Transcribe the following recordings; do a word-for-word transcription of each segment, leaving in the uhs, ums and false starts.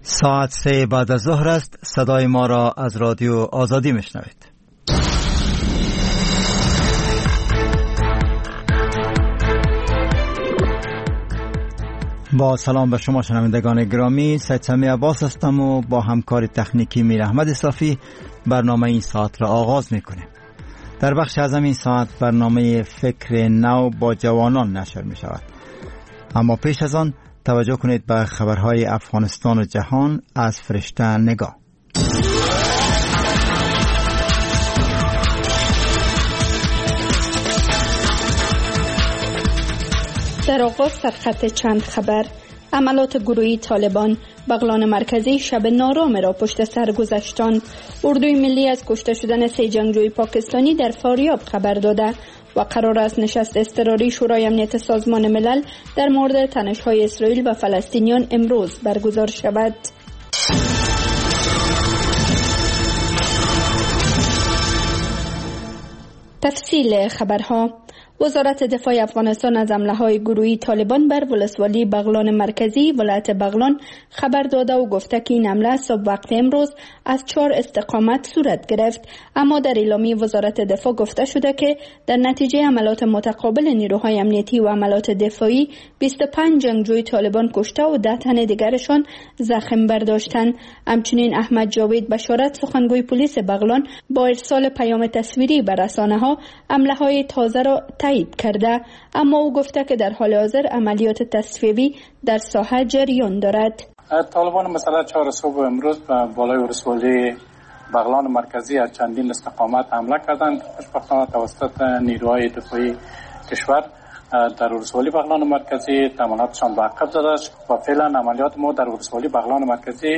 ساعت سه بعد از ظهر است. صدای ما را از رادیو آزادی میشنوید. با سلام به شما شنوندگان گرامی، سید سمی عباس هستم و با همکار تکنیکی میر احمد صافی برنامه این ساعت را آغاز میکنیم. در بخش اعظم این ساعت برنامه فکر نو با جوانان نشر می شود. اما پیش از آن توجه کنید به خبرهای افغانستان و جهان از فرشته نگاه. در آغاز سرخط چند خبر. عملات گروهی طالبان بغلان مرکزی شب نارام را پشت سر گذاشتند. اردوی ملی از کشته شدن سه جنگجوی پاکستانی در فاریاب خبر داده و قرار است نشست اضطراری شورای امنیت سازمان ملل در مورد تنش‌های اسرائیل و فلسطینیان امروز برگزار شود. تفصیل خبرها. وزارت دفاع افغانستان از حمله‌های گروهی طالبان بر ولسوالی بغلان مرکزی ولایت بغلان خبر داده و گفته که این حمله صبح وقت امروز از چهار استقامت صورت گرفت. اما در اعلامیه وزارت دفاع گفته شده که در نتیجه حملات متقابل نیروهای امنیتی و حملات دفاعی بیست و پنج جنگجوی طالبان کشته و ده تن دیگرشان زخم برداشتند. همچنین احمد جاوید بشارت سخنگوی پلیس بغلان با ارسال پیام تصویری به رسانه‌ها حمله‌های تازه را تایید کرده، اما او گفته که در حال حاضر عملیات تصفیه‌ای در ساحه جریان دارد. طالبان مثلا چهار صبح امروز به بالای ولسوالی بغلان مرکزی از چندین استقامت حمله کردند. خوشبختانه توسط نیروهای دفاعی کشور در ولسوالی بغلان مرکزی تماماتشان به عقب زده و فعلا عملیات ما در ولسوالی بغلان مرکزی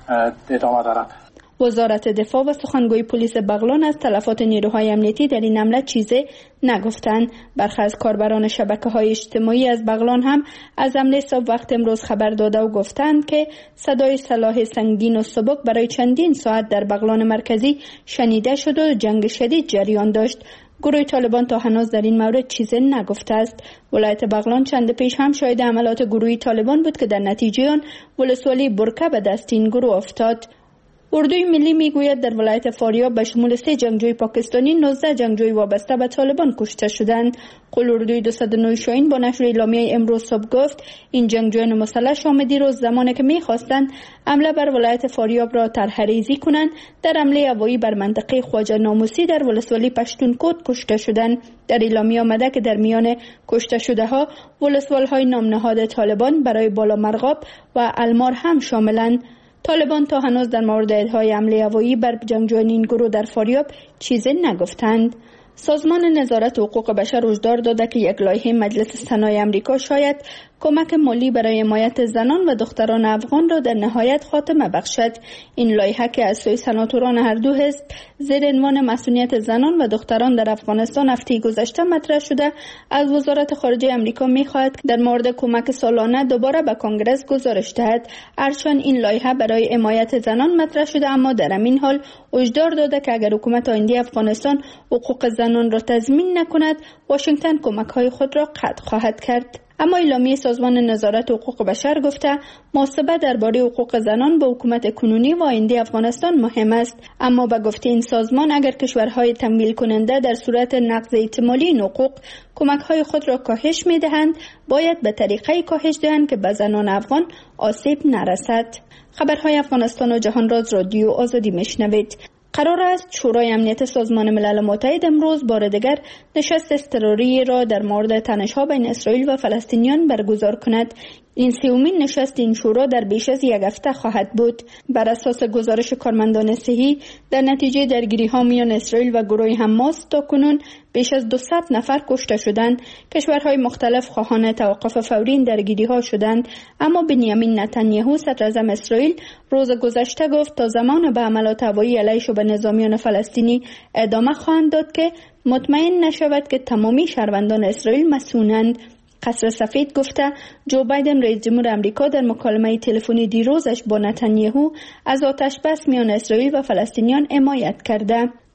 ادامه دارد. وزارت دفاع و سخنگوی پلیس بغلان از تلفات نیروهای امنیتی در این حمله چیزی نگفتند. برخی از کاربران شبکه‌های اجتماعی از بغلان هم از حمله صبح وقت امروز خبر داده و گفتند که صدای سلاح سنگین و سبک برای چندین ساعت در بغلان مرکزی شنیده شد و جنگ شدید جریان داشت. گروه طالبان تا هنوز در این مورد چیزی نگفته است. ولایت بغلان چند پیش هم شاهد حملات گروهی طالبان بود که در نتیجه آن ولسوالی برکه به دست این گروه افتاد. اردوی ملی میگوید در ولایت فاریاب به شمول سه جنگجوی پاکستانی نوزده جنگجوی وابسته به طالبان کشته شدند. قول اردوی دویست و نه شاهین با نشر اعلامیه امروز صبح گفت این جنگجویان مسلح شامدی روز زمانی که میخواستند حمله بر ولایت فاریاب را طرحریزی کنند در حمله هوایی بر منطقه خواجه ناموسی در ولسوالی پشتونکوت کشته شدند. در اعلامیه آمده که در میان کشته شده ها ولسوال‌های نامنهاد طالبان برای بالا مرغاب و المار هم شاملند. طالبان تا هنوز در مورد ادعای حمله هوایی بر جنگجویان این گروه در فاریاب چیزی نگفتند. سازمان نظارت حقوق بشر هشدار داده که یک لایحه مجلس سنای امریکا شاید کمک مالی برای حمایت زنان و دختران افغان را در نهایت خاتمه بخشد. این لایحه که از سوی سناتوران هر دو حزب زیر عنوان مسئولیت زنان و دختران در افغانستان هفته گذشته مطرح شده، از وزارت خارجه امریکا می‌خواهد در مورد کمک سالانه دوباره به کنگره گزارش دهد. هرچند این لایحه برای حمایت زنان مطرح شده، اما در همین حال هشدار داده که اگر حکومت آینده افغانستان حقوق زنان را تضمین نکند، واشنگتن کمک‌های خود را قطع خواهد کرد. اما اعلامیه سازمان نظارت حقوق بشر گفته محاسبه درباره حقوق زنان به حکومت کنونی و آینده افغانستان مهم است. اما به گفته این سازمان اگر کشورهای تمویل کننده در صورت نقض احتمالی این حقوق کمک‌های خود را کاهش می‌دهند، باید به طریقه کاهش دهند که به زنان افغان آسیب نرسد. خبرهای افغانستان و جهان را از رادیو آزادی میشنوید. قرار است شورای امنیت سازمان ملل متحد امروز بار دیگر نشست اضطراری را در مورد تنش‌ها بین اسرائیل و فلسطینیان برگزار کند. این سومین نشست این شورا در بیش از یک هفته خواهد بود. بر اساس گزارش کارمندان صحی، در نتیجه درگیری‌ها میان اسرائیل و گروه حماس تاکنون بیش از دویست نفر کشته شدند. کشورهای مختلف خواهان توقف فوری این درگیری‌ها شدند، اما بنیامین نتانیاهو صدراعظم اسرائیل روز گذشته گفت تا زمان به حملات هوایی علیه به نظامیان فلسطینی ادامه خواهند داد که مطمئن نشود که تمامی شهروندان اسرائیل مسئولند. قصر سفید گفته جو بایدن رئیس جمهور آمریکا در مکالمه تلفنی دیروزش با نتانیاهو از آتش بس میان اسرائیل و فلسطینیان حمایت کرده.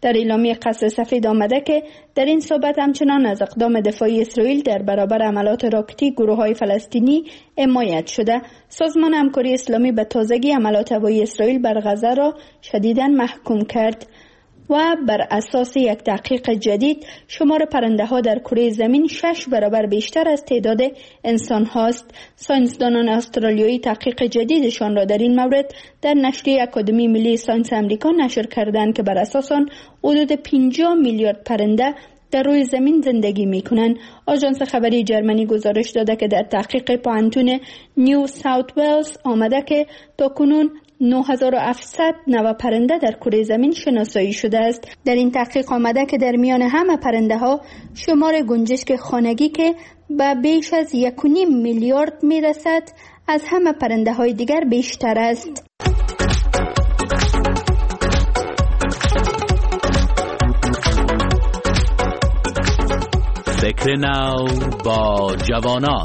در اعلامیه قصر سفید آمده که در این صحبت همچنان از اقدام دفاعی اسرائیل در برابر حملات راکتی گروه‌های فلسطینی حمایت شده. سازمان همکاری اسلامی به تازگی حملات هوایی اسرائیل بر غزه را شدیداً محکوم کرد و بر اساس یک تحقیق جدید شمار پرنده ها در کره زمین شش برابر بیشتر از تعداد انسان هاست. ساینسدانان استرالیایی تحقیق جدیدشان را در این مورد در نشریه اکادمی ملی ساینس امریکا نشر کردند که بر اساس آن حدود پنجاه میلیارد پرنده در روی زمین زندگی می کنند. آژانس خبری جرمنی گزارش داده که در تحقیق پوهنتون نیو ساوت ولز آمده که تاکنون نه هزار و هفتصد نوع پرنده در کره زمین شناسایی شده است. در این تحقیق آمده که در میان همه پرنده ها شمار گنجشک خانگی که به بیش از یک و نیم میلیارد می رسد از همه پرنده های دیگر بیشتر است. فکر نو با جوانان.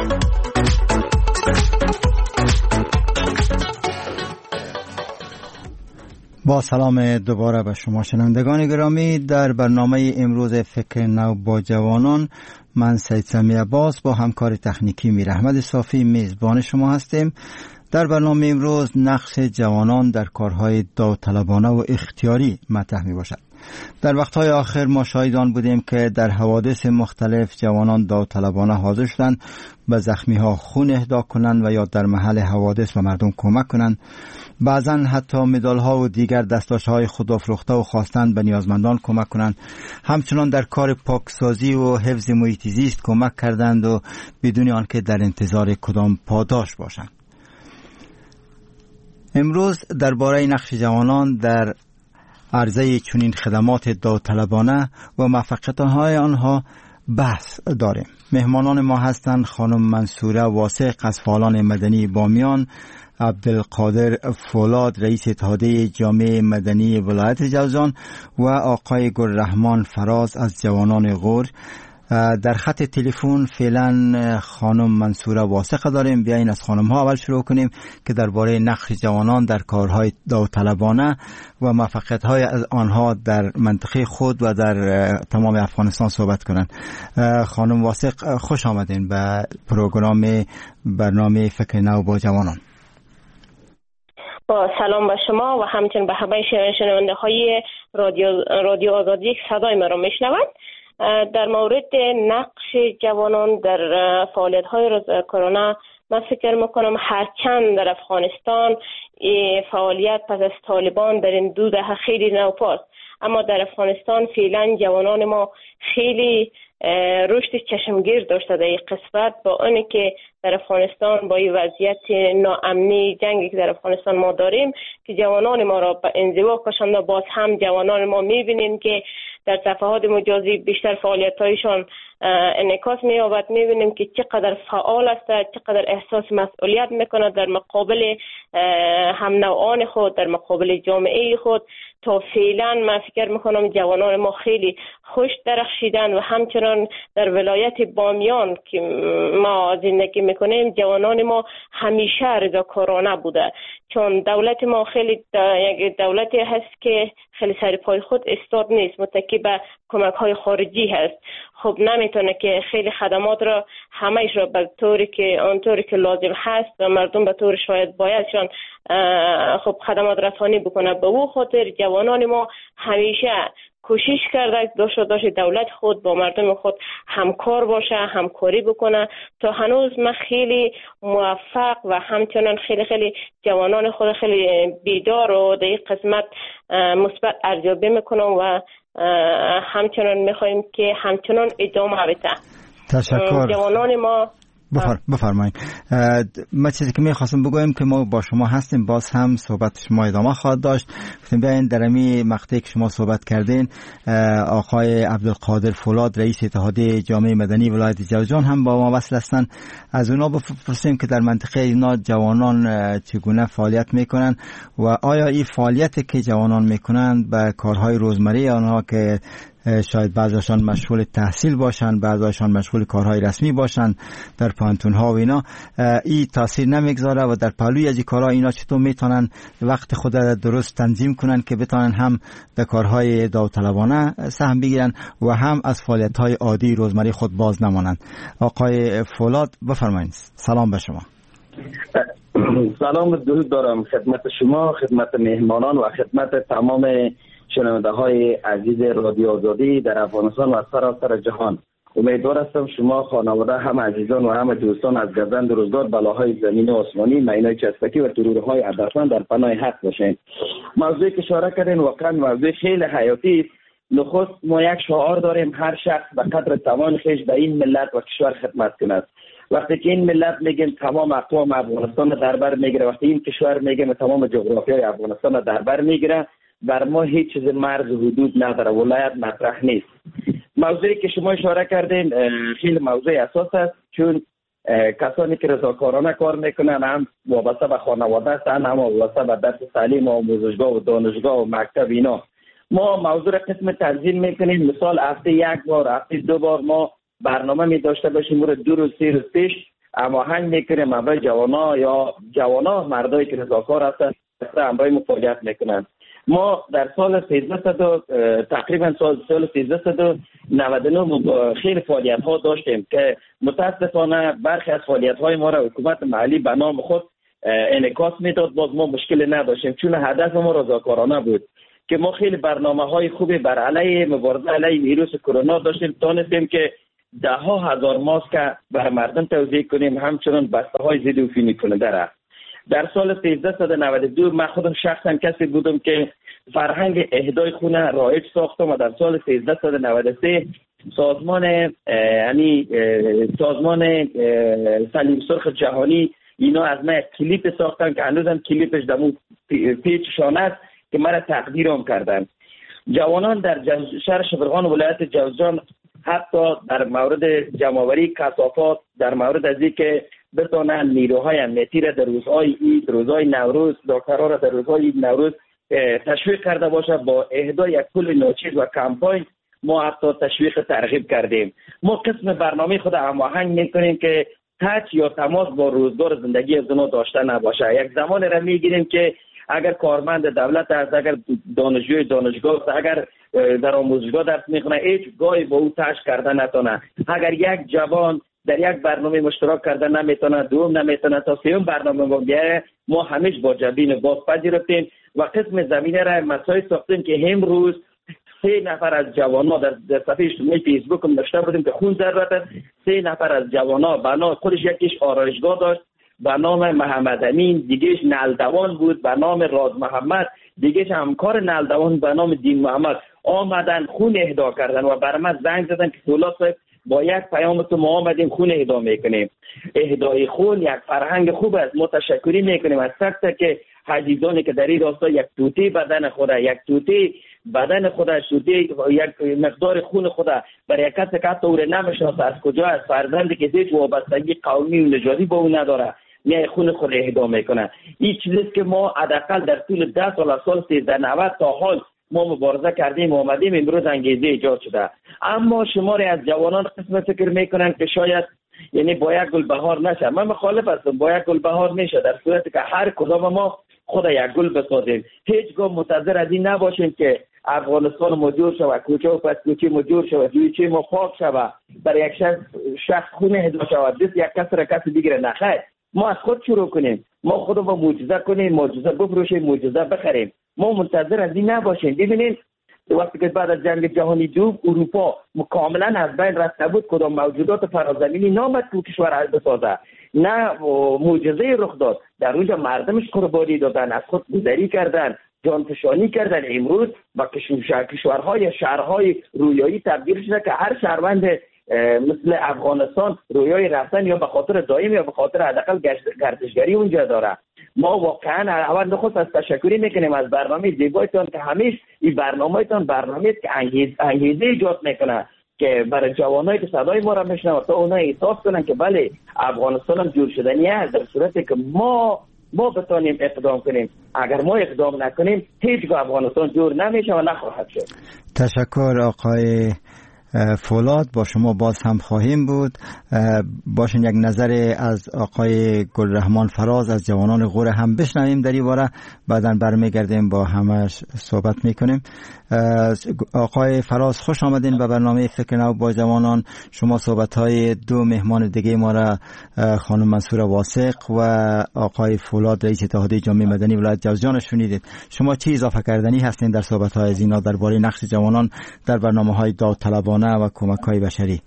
با سلام دوباره به شما شنوندگان گرامی، در برنامه امروز فکر نو با جوانان من سید سمی عباس با همکار تکنیکی میر احمد صافی میزبان شما هستیم. در برنامه امروز نقش جوانان در کارهای داوطلبانه و اختیاری مطرح می باشد. در وقتهای آخر ما شاهد آن بودیم که در حوادث مختلف جوانان داوطلبانه حاضر شدند به زخمی‌ها خون اهدا کنند و یا در محل حوادث و مردم کمک کنند. بعضا حتی مدال‌ها و دیگر دستاش‌های خودافروخته و خواستند به نیازمندان کمک کنند. همچنان در کار پاکسازی و حفظ محیط زیست کمک کردند و بدون آنکه در انتظار کدام پاداش باشند. امروز درباره نقش جوانان در عرضه چنین خدمات داوطلبانه و موفقیت‌های آنها بحث داریم. مهمانان ما هستند خانم منصوره واثق از فعالان مدنی بامیان، عبدالقادر فولاد رئیس اتحادیه جامعه مدنی ولایت جوزجان و آقای گلرحمان فراز از جوانان غور. در خط تلفن فعلا خانم منصوره واثق داریم. بیاین از خانم ها اول شروع کنیم که درباره نقش جوانان در کارهای داوطلبانه و موفقیت های آنها در منطقه خود و در تمام افغانستان صحبت کنند. خانم واثق خوش آمدین به پروگرام برنامه فکر نو با جوانان. با سلام به شما و همچنین به همه شنونده های رادیو رادیو آزادی که صدای ما را میشنوند. در مورد نقش جوانان در فعالیت های روز کرونا من فکر میکنم هرچند در افغانستان فعالیت پس از طالبان در این دو دهه خیلی نوپاست، اما در افغانستان فعلا جوانان ما خیلی رشد چشمگیر داشته در این قسمت، با آنی که در افغانستان با این وضعیت ناامنی جنگی که در افغانستان ما داریم که جوانان ما را به انزوا کشانده، باز هم جوانان ما میبینیم که در صفحات مجازی بیشتر فعالیت‌هایشان انعکاس می‌یابد. می‌بینیم که چقدر فعال است، چقدر احساس مسئولیت می‌کند در مقابل هم نوعان خود، در مقابل جامعه خود. تا فعلا من فکر می‌کنم جوانان ما خیلی خوش درخشیدن و همچنان در ولایت بامیان که ما زندگی می‌کنیم جوانان ما همیشه رضا کارانه بوده، چون دولت ما خیلی یک دولتی هست که خیلی سر پای خود استاد نیست، متکی به کمک‌های خارجی هست. خب نمیتونه که خیلی خدمات را همه‌اش را به طوری که آنطوری که لازم هست و مردم به طور شاید بایدشان خب خدمات رسانی بکنه. به او خاطر جوانان ما همیشه کوشش کرده داشته داشته دولت خود با مردم خود همکار باشه، همکاری بکنه. تا هنوز من خیلی موفق و همچنان خیلی خیلی جوانان خود خیلی بیدار و در این قسمت مثبت ارزیابی میکنم و همچنان میخوایم که همچنان ادامه بده. تشکر. جوانان ما بفر... بفرمایید. ما چیزی که میخواستم بگویم که ما با شما هستیم، باز هم صحبت شما ادامه خواهد داشت. گفتیم بیاین در امی مقطعی که شما صحبت کردین آقای عبدالقادر فولاد رئیس اتحادیه جامعه مدنی ولایت جوزجان هم با ما وصل هستن. از اونا بپرسیم که در منطقه اینا جوانان چگونه فعالیت میکنن و آیا این فعالیتی که جوانان میکنن به کارهای روزمره آنها که شاید بعضیشان مشغول تحصیل باشن، بعضیشان مشغول کارهای رسمی باشن در پانتون ها و اینا، این تاثیر نمیگذاره و در پهلوی از این کارها اینا چطور میتونن وقت خود درست تنظیم کنن که بتونن هم در کارهای داوطلبانه سهم بگیرن و هم از فعالیت‌های عادی روزمره خود باز نمانند. آقای فولاد بفرمایید. سلام به شما. سلام درود دارم خدمت شما، خدمت مهمانان و خدمت تمام شنونده های عزیز رادیو آزادی در افغانستان و سراسر جهان. امیدوار هستم شما، خانواده، هم عزیزان و هم دوستان از گزند روزگار، بلاهای زمین و آسمانی، معینای چسبکی و ترورهای ارزشمند در پناه حق باشین. موضوعی که اشاره کردین واقعا موضوع خیلی حیاتی است. نخست ما یک شعار داریم، هر شخص به قدر توان خویش به این ملت و کشور خدمت کند. وقتی که این ملت میگیم تمام اقوام افغانستان در بر میگیره، وقتی این کشور میگیم تمام جغرافیای افغانستان در بر میگیره، بر ما هیچ چیز مرز و حدود نداره، ولایت مطرح نیست. موضوعی که شما اشاره کردین خیلی موضوع اساس است، چون کسانی که رضاکارانه کار میکنن هم وابسته به خانواده هستند، هم وابسته به درس تعلیم و آموزشگاه و دانشگاه و مکتب اینا. ما موضوع را قسم تنظیم میکنیم، مثال هفته یک بار، هفته دو بار ما برنامه می داشته باشیم، رو دو روز سه روز پیش هماهنگ میکنیم همراه جوانا یا جوانا مردایی که رضاکار هستند همراه ما فعالیت میکنن. ما در سال سیزده تقریبا سال سال سیزده و نود و نه خیلی فعالیت ها داشتیم که متاسفانه برخی از فعالیت های ما را حکومت محلی به نام خود انعکاس میداد، باز ما مشکل نداشتیم چون هدف ما رضاکارانه بود که ما خیلی برنامه های خوبی بر علیه مبارزه علیه ویروس کرونا داشتیم. تونستیم که ده ها هزار ماسک بر مردم توزیع کنیم، همچنان بسته های ضد عفونی کننده را. در سال سیزده و نود و دو من خودم شخصا کسی بودم که فرهنگ اهدای خونه رایج ساختم و در سال سیزده و نود و سه سازمان یعنی سازمان صلیب سرخ جهانی اینا از من کلیپ ساختن که هنوزم کلیپش دمو پیچشان است که مرا تقدیرم کردن. جوانان در شهر شبرغان ولایت جوزجان حتی در مورد جمع‌آوری کثافات، در مورد از اینکه بتونن نیروهای امنیتی را در روزهای عید، روزهای نوروز، دکترها را در روزهای عید نوروز تشویق کرده باشه با اهدای یک پول ناچیز و کمپاین ما حتی تشویق ترغیب کردیم. ما قسم برنامه خود هماهنگ میکنیم که تچ یا تماس با روزگار زندگی از اونا داشته نباشه. یک زمان را میگیریم که اگر کارمند دولت است، اگر دانشجوی دانشگاه است، اگر در آموزشگاه درس میخونه، هیچ گاهی با او تش کرده نتونه. اگر یک جوان در یک برنامه مشترک کرده نمیتونه، دوم نمیتونه، تا سوم برنامه ما بیایه، ما همیشه با جبین باز پذیرفتیم و قسم زمینه را مسائل ساختیم که امروز سه نفر از جوانا در, در صفحه اجتماعی فیسبوک هم نوشته بودیم که خون ضرورت است. سه نفر از جوانا بنا خودش یکیش آرایشگاه داشت به نام محمد امین، دیگهش نلدوان بود به نام راز محمد، دیگهش همکار نلدوان به نام دین محمد، آمدن خون اهدا کردن و بر من زنگ زدن که فولاد صاحب با یک پیام تو ما آمدیم خون اهدا میکنیم. اهدای خون یک فرهنگ خوب است. ما تشکری میکنیم از سخت که عزیزانی که در این راستا یک توتی بدن خود، یک توتی بدن خود، توتی یک مقدار خون خود برای کسی که حتی او نمیشناسه از کجا از فرزندی که هیچ وابستگی قومی و نژادی با او نداره نه خون خود اهدا میکنه. این چیزیست که ما حداقل در طول ده سال سال سیزده نود تا حال ما مبارزه کردیم و آمدیم امروز انگیزه ایجاد شده. اما شماری از جوانان قسم فکر میکنن که شاید یعنی با یک گل بهار نشه. من مخالف هستم، با یک گل بهار میشه در صورتی که هر کدام ما خود یک گل بسازیم. هیچگاه منتظر از این نباشیم که افغانستان مجور شود، کوچه و پس کوچه مجور شود، جویچه ما خاک شود، برای یک شخص شخص خون اهدا شود، دست یک کس را کسی دیگره نخیر. ما از خود شروع کنیم، ما خود با معجزه کنیم، معجزه بفروشیم، معجزه بخریم. ما منتظر از این نباشیم. ببینید وقتی که بعد از جنگ جهانی دوم اروپا کاملا از بین رفته بود، کدام موجودات فرازمینی نامد که کشور بسازه، نه معجزه رخ داد، در اونجا مردمش قربانی دادن، از خود گذری کردن، جانفشانی کردن. امروز با کشورهای شهرهای رویایی تبدیل شده که هر شهروند مثل افغانستان رویای رفتن یا به خاطر دائم یا به خاطر حداقل گردشگری اونجا داره. ما واقعا اول نخست از تشکری میکنیم از برنامه زیبایتان که همیشه این برنامهتان برنامه است که انگیز انگیزه ایجاد میکنه که برای جوانایی که صدای ما را میشنون تا اونها احساس کنن که بله افغانستان هم جور شدنی است، در صورتی که ما ما بتانیم اقدام کنیم. اگر ما اقدام نکنیم هیچگاه افغانستان جور نمیشه و نخواهد شد. تشکر آقای فولاد. با شما باز هم خواهیم بود. باشین یک نظر از آقای گلرحمان فراز از جوانان غوره هم بشنویم در این باره، بعداً برمیگردیم با همش صحبت میکنیم. آقای فراز خوش آمدین به برنامه فکر نو با جوانان. شما صحبت های دو مهمان دیگه ما را، خانم منصور واثق و آقای فولاد رئیس اتحادیه جامعه مدنی ولایت جوزجان شنیدید. شما چی اضافه کردنی هستین در صحبت های از اینا درباره نقش جوانان در برنامه های داوطلبانه و کمک های بشری؟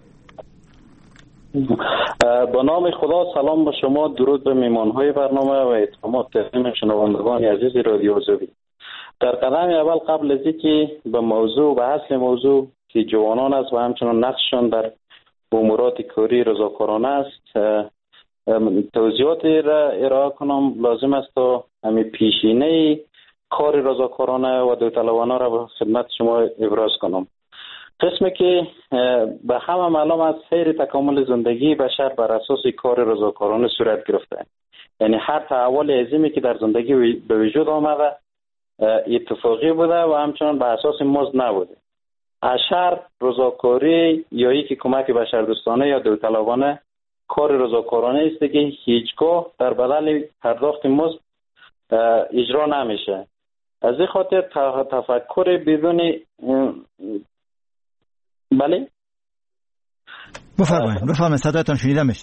با نام خدا سلام به شما، درود به میهمان‌های برنامه و احترامات تقدیم شنوندگان عزیز رادیو آزادی. در قدم اول قبل از اینکه به موضوع و اصل موضوع که جوانان است و همچنان نقششان در امورات کاری رضاکارانه است توضیحاتی را ارائه کنم، لازم است تا همین پیشینه کار رضاکارانه و داوطلبانه را به خدمت شما ابراز کنم. قسمی که به همه معلوم است سیر تکامل زندگی بشر بر اساس کار رضاکارانه صورت گرفته. یعنی هر تحول عظیمی که در زندگی به وجود آمده اتفاقی بوده و همچنان به اساس مزد نبوده. اشر رضاکاری یا یکی کمک بشردوستانه یا داوطلبانه کار رضاکارانه است که هیچگاه در بدل پرداخت مزد اجرا نمیشه. از این خاطر تفکر بدون بله بفرمایید بفرمایید صدایتان شنیده میشه.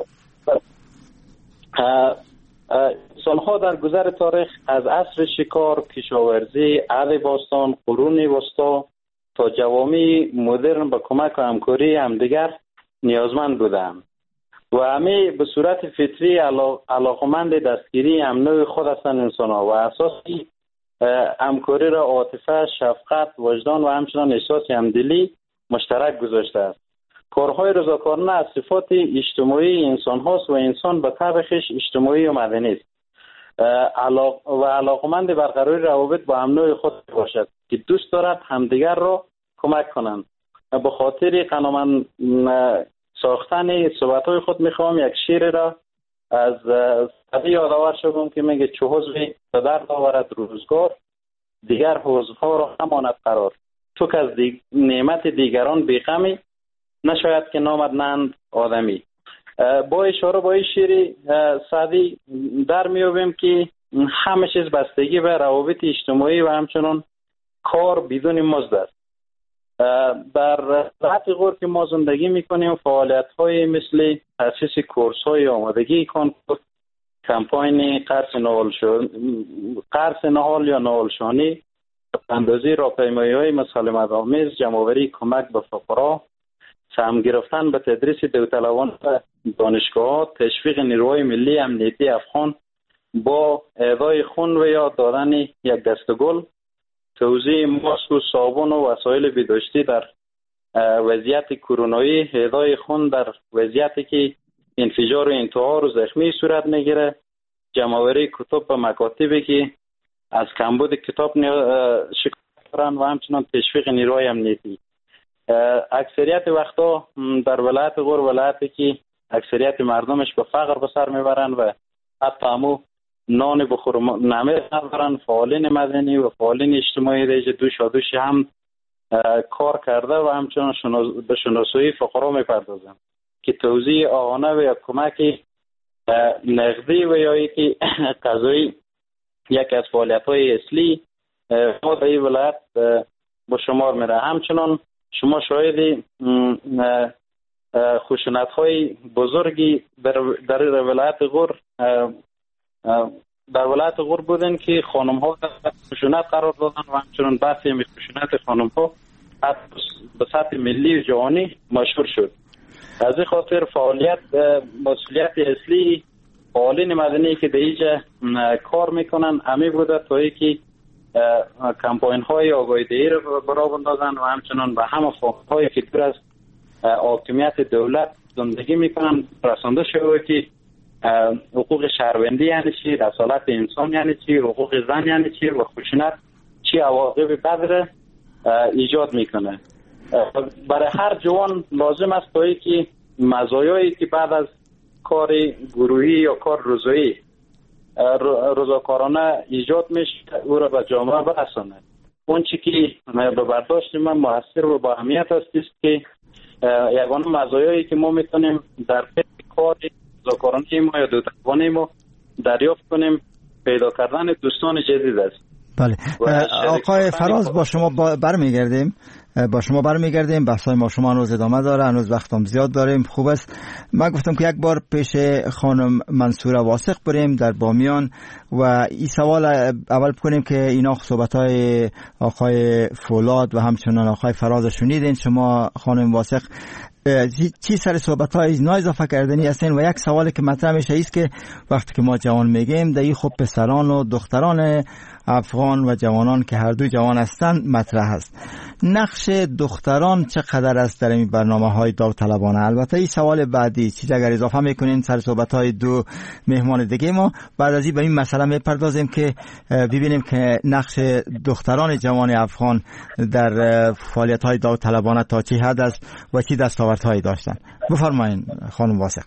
سالها در گذر تاریخ از عصر شکار، کشاورزی، عهد باستان، قرون وسطا تا جوامع مدرن به کمک و همکاری همدیگر نیازمند بودند و همه به صورت فطری علاقمند دستگیری امنوی خود هستند انسان‌ها و اساسی همکاری را عاطفه، شفقت، وجدان و همچنان احساس همدلی مشترک گذاشته است. کارهای رضاکارانه از صفات اجتماعی انسان هاست و انسان به طبع خویش اجتماعی و مدنی است علاق و علاقمند برقراری روابط با همنوع خود باشد که دوست دارد همدیگر را کمک کنند. به خاطر قانون ساختن صحبت‌های خود میخوام یک شعر را از سعدی یادآور شدم که میگه چه حزبی به درد آورد روزگار، دیگر حزب‌ها را هماند قرار. تو که از دی... نعمت دیگران بیغمی، نشاید که نامدنند آدمی. با اشاره با این شعر سعدی در میابیم که همه چیز بستگی به روابط اجتماعی و همچنان کار بدون مزد است. در ولایت غور که ما زندگی میکنیم فعالیت‌های مثل تأسیس کورس‌های آمادگی کنکور، کمپاین قرص نهال شو... قرص نهال یا نهالشانی، اندازی راهپیمایی‌های مسالمت‌آمیز، جمع‌آوری کمک به فقرا، سهم گرفتن به تدریس داوطلبان و دانشگاه‌ها، تشویق نیروهای ملی امنیتی افغان با اهدای خون و یا دادن یک دسته گل، توزیع ماسک و صابون و وسایل بهداشتی در وضعیت کرونایی، اهدای خون در وضعیتی که انفجار و انتحار و زخمی صورت میگیره، جمع‌آوری کتاب و مکاتبی که از کمبود کتاب شکایت دارن و همچنان تشویق نیروهای امنیتی. اکثریت وقتا در ولایت غور ولایتی که اکثریت مردمش به فقر به سر میبرن و حتی همو نان بخور نمیر ندارن، فعالین مدنی و فعالین اجتماعی ریج دوش و دوش هم کار کرده و همچنان به شناسایی فقرا میپردازن که توزیع آهانه و یا کمک نقدی و یا یکی قضایی یک از فعالیت های اصلی ما در این ولایت با شمار میره. همچنان شما شاید خشونت های بزرگی در, در ولایت غور در ولایت غور بودن که خانم ها خشونت قرار دادن و همچنان بحث می خشونت خانم ها به سطح ملی و جهانی مشهور شد. از این خاطر فعالیت مسئولیت اصلی فعالین مدنی که در اینجا کار میکنن همین بوده تا ای که کمپاین های آگاهی دهی رو برا بندازن و همچنان به همه فاقه های که دور از حاکمیت دولت زندگی میکنن رسانده شده که حقوق شهروندی یعنی چی، رسالت انسان یعنی چی، حقوق زن یعنی چی و خشونت چی عواقب بد ایجاد میکنه. برای هر جوان لازم است تا ای که مزایایی که بعد از کار گروهی یا کار روزایی رضاکارانه ایجاد میشه او را به جامعه برسانه. اون چی که به برداشت من موثر و با اهمیت است است که یگانه مزایایی که ما میتونیم در پیش کار رضاکارانه ما یا دولتوانه ما دریافت کنیم پیدا کردن دوستان جدید است. بله آقای فراز با شما برمیگردیم با شما برمیگردیم بحثای ما شما هنوز ادامه داره، هنوز وقتم زیاد داریم. خوب است من گفتم که یک بار پیش خانم منصوره واثق بریم در بامیان و این سوال اول بکنیم که اینا صحبت‌های آقای فولاد و همچنان آقای فراز شنیدین. شما خانم واثق چی سر صحبت‌های اینا اضافه کردنی هستین؟ و یک سوالی که مطرح میشه است که وقتی که ما جوان میگیم در این خب پسران و دختران افغان و جوانان که هر دو جوان هستند مطرح است. نقش دختران چقدر است در این برنامه‌های داوطلبانه؟ البته این سوال بعدی چیز اگر اضافه میکنین سر صحبت‌های دو مهمان دیگه ما بعد از این به این مسئله میپردازیم که ببینیم که نقش دختران جوان افغان در فعالیت‌های داوطلبانه تا چه حد است و چه دستاوردهایی داشتن. بفرمایید خانم واثق.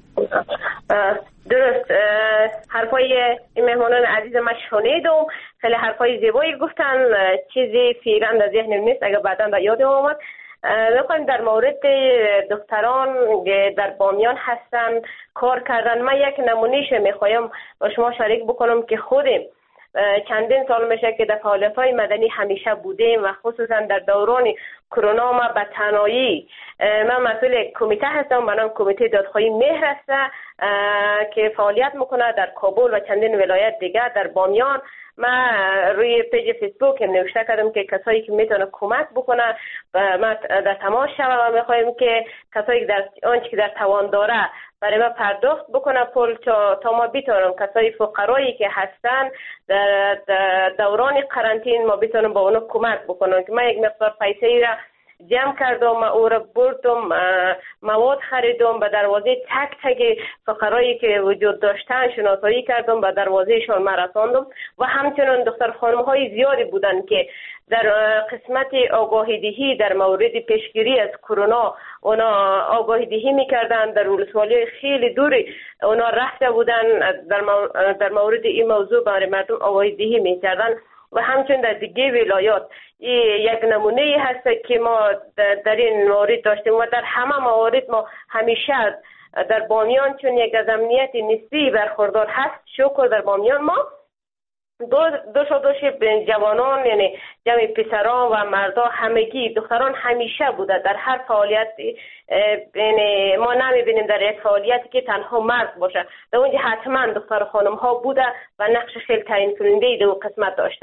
درست حرفای این مهمانان عزیز ما شنیدم، خیلی حرفای زیبایی گفتن، چیزی فعلا در ذهنم نیست اگر بعدا در یادم آمد. میخوایم در مورد دختران در بامیان هستن کار کردن. من یک نمونهش میخوایم با شما شریک بکنم که خودم چندین سال میشه که در فعالیت‌های مدنی همیشه بودیم و خصوصا در دوران کرونا ما به تنهایی من مسئول کمیته هستم به نام کمیته دادخواهی مهر است که فعالیت میکنه در کابل و چندین ولایت دیگر. در بامیان من روی پیج فیسبوک نوشته کردم که کسایی که میتونه کمک بکنه و ما در تماس شوم و میخوایم که کسایی که در آنچه که در توان داره برای ما پرداخت بکنه پول تا, تا ما بتونم کسایی فقرایی که هستن در, در دوران قرنطینه ما بتونم با اونو کمک بکنم. که من یک مقدار پیسه ای را جمع کردم، او را بردم مواد خریدم، به دروازه تک تک فقرایی که وجود داشتن شناسایی کردم، به دروازهشان مرساندم و همچنین دختر خانم های زیادی بودن که در قسمت آگاهی دهی در مورد پیشگیری از کرونا اونا آگاهی دهی میکردن، در ولسوالی خیلی دوری اونا رفته بودن در مورد این موضوع برای مردم آگاهی دهی میکردن و همچنین در دیگه ولایات. یک نمونه هست که ما در این مورد داشتیم و در همه موارد ما همیشه در بامیان چون یک از امنیت نسبی برخوردار هست شکر در بامیان ما دو دو شدوش جوانان یعنی جمع پسران و مردا همگی دختران همیشه بوده در هر فعالیت. یعنی ما نمیبینیم در یک فعالیتی که تنها مرد باشه، در اونجا حتما دختر خانم ها بوده و نقش خیلی تعیین کننده در قسمت داشته.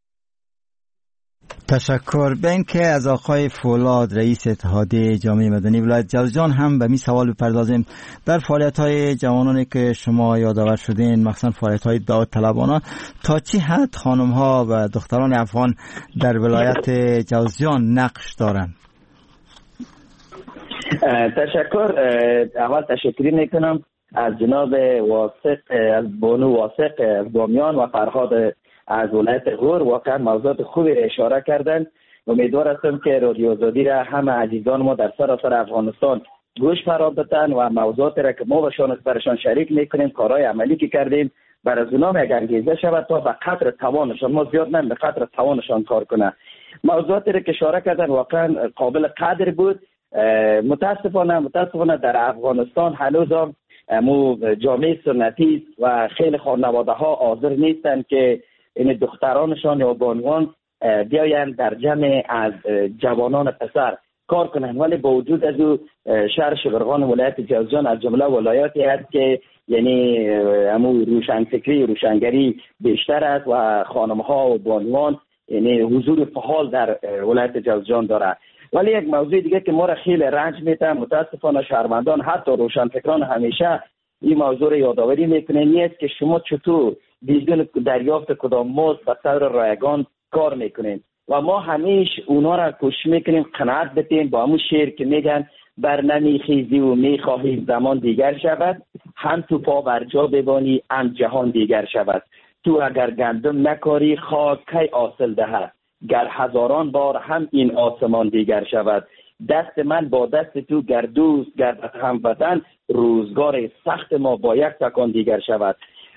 تشکر. به اینکه از آقای فولاد رئیس اتحادیه جامعه مدنی ولایت جوزجان هم به می سوال بپردازیم. در فعالیت‌های جوانانی که شما یادآور شدین مخصوصا فعالیت‌های داوطلبانه تا چه حد خانم‌ها و دختران افغان در ولایت جوزجان نقش دارند؟ تشکر. اول تشکری میکنم از جناب واثق از بانو واثق از بامیان و فرهاد از ولایت غور. واقعا موضوعات خوبی اشاره کردن. امیدوار هستم که رادیو آزادی را همه عزیزان ما در سراسر افغانستان گوش فرا بدن و موضوعات را که ما باشون برشان شریک میکنیم کارهای عملی که کردیم بر از اونها یک انگیزه شود تا به قدر توانشان ما زیاد نه به قدر توانشان کار کنه. موضوعاتی را که اشاره کردن واقعا قابل قدر بود. متاسفانه متاسفانه در افغانستان هنوز هم مو جامعه سنتی و خیلی خانواده ها حاضر نیستند که این دخترانشان یا بانوان بیاین در جمع از جوانان پسر کار کنند. ولی با وجود از او شهر شبرغان ولایت جوزجان از جمله ولایاتی است که یعنی همو روشنفکری روشنگری بیشتر است و خانم‌ها و بانوان یعنی حضور فعال در ولایت جوزجان داره. ولی یک موضوع دیگه که ما را خیلی رنج میده متاسفانه شهروندان حتی روشنفکران همیشه این موضوع را یادآوری میکنه نیست که شما چطور بدون دریافت کدام مزد به طور رایگان کار میکنین و ما همیش اونا را کوشش میکنیم قناعت بدیم با همون شعر که میگن بر نمیخیزی و میخواهی زمان دیگر شود هم تو پا بر جا ببانی هم جهان دیگر شود تو اگر گندم نکاری خاک کی حاصل دهد گر هزاران بار هم این آسمان دیگر شود دست من با دست تو گر دوست گردد هم وطن روزگار سخت ما با یک تکان دیگر شود.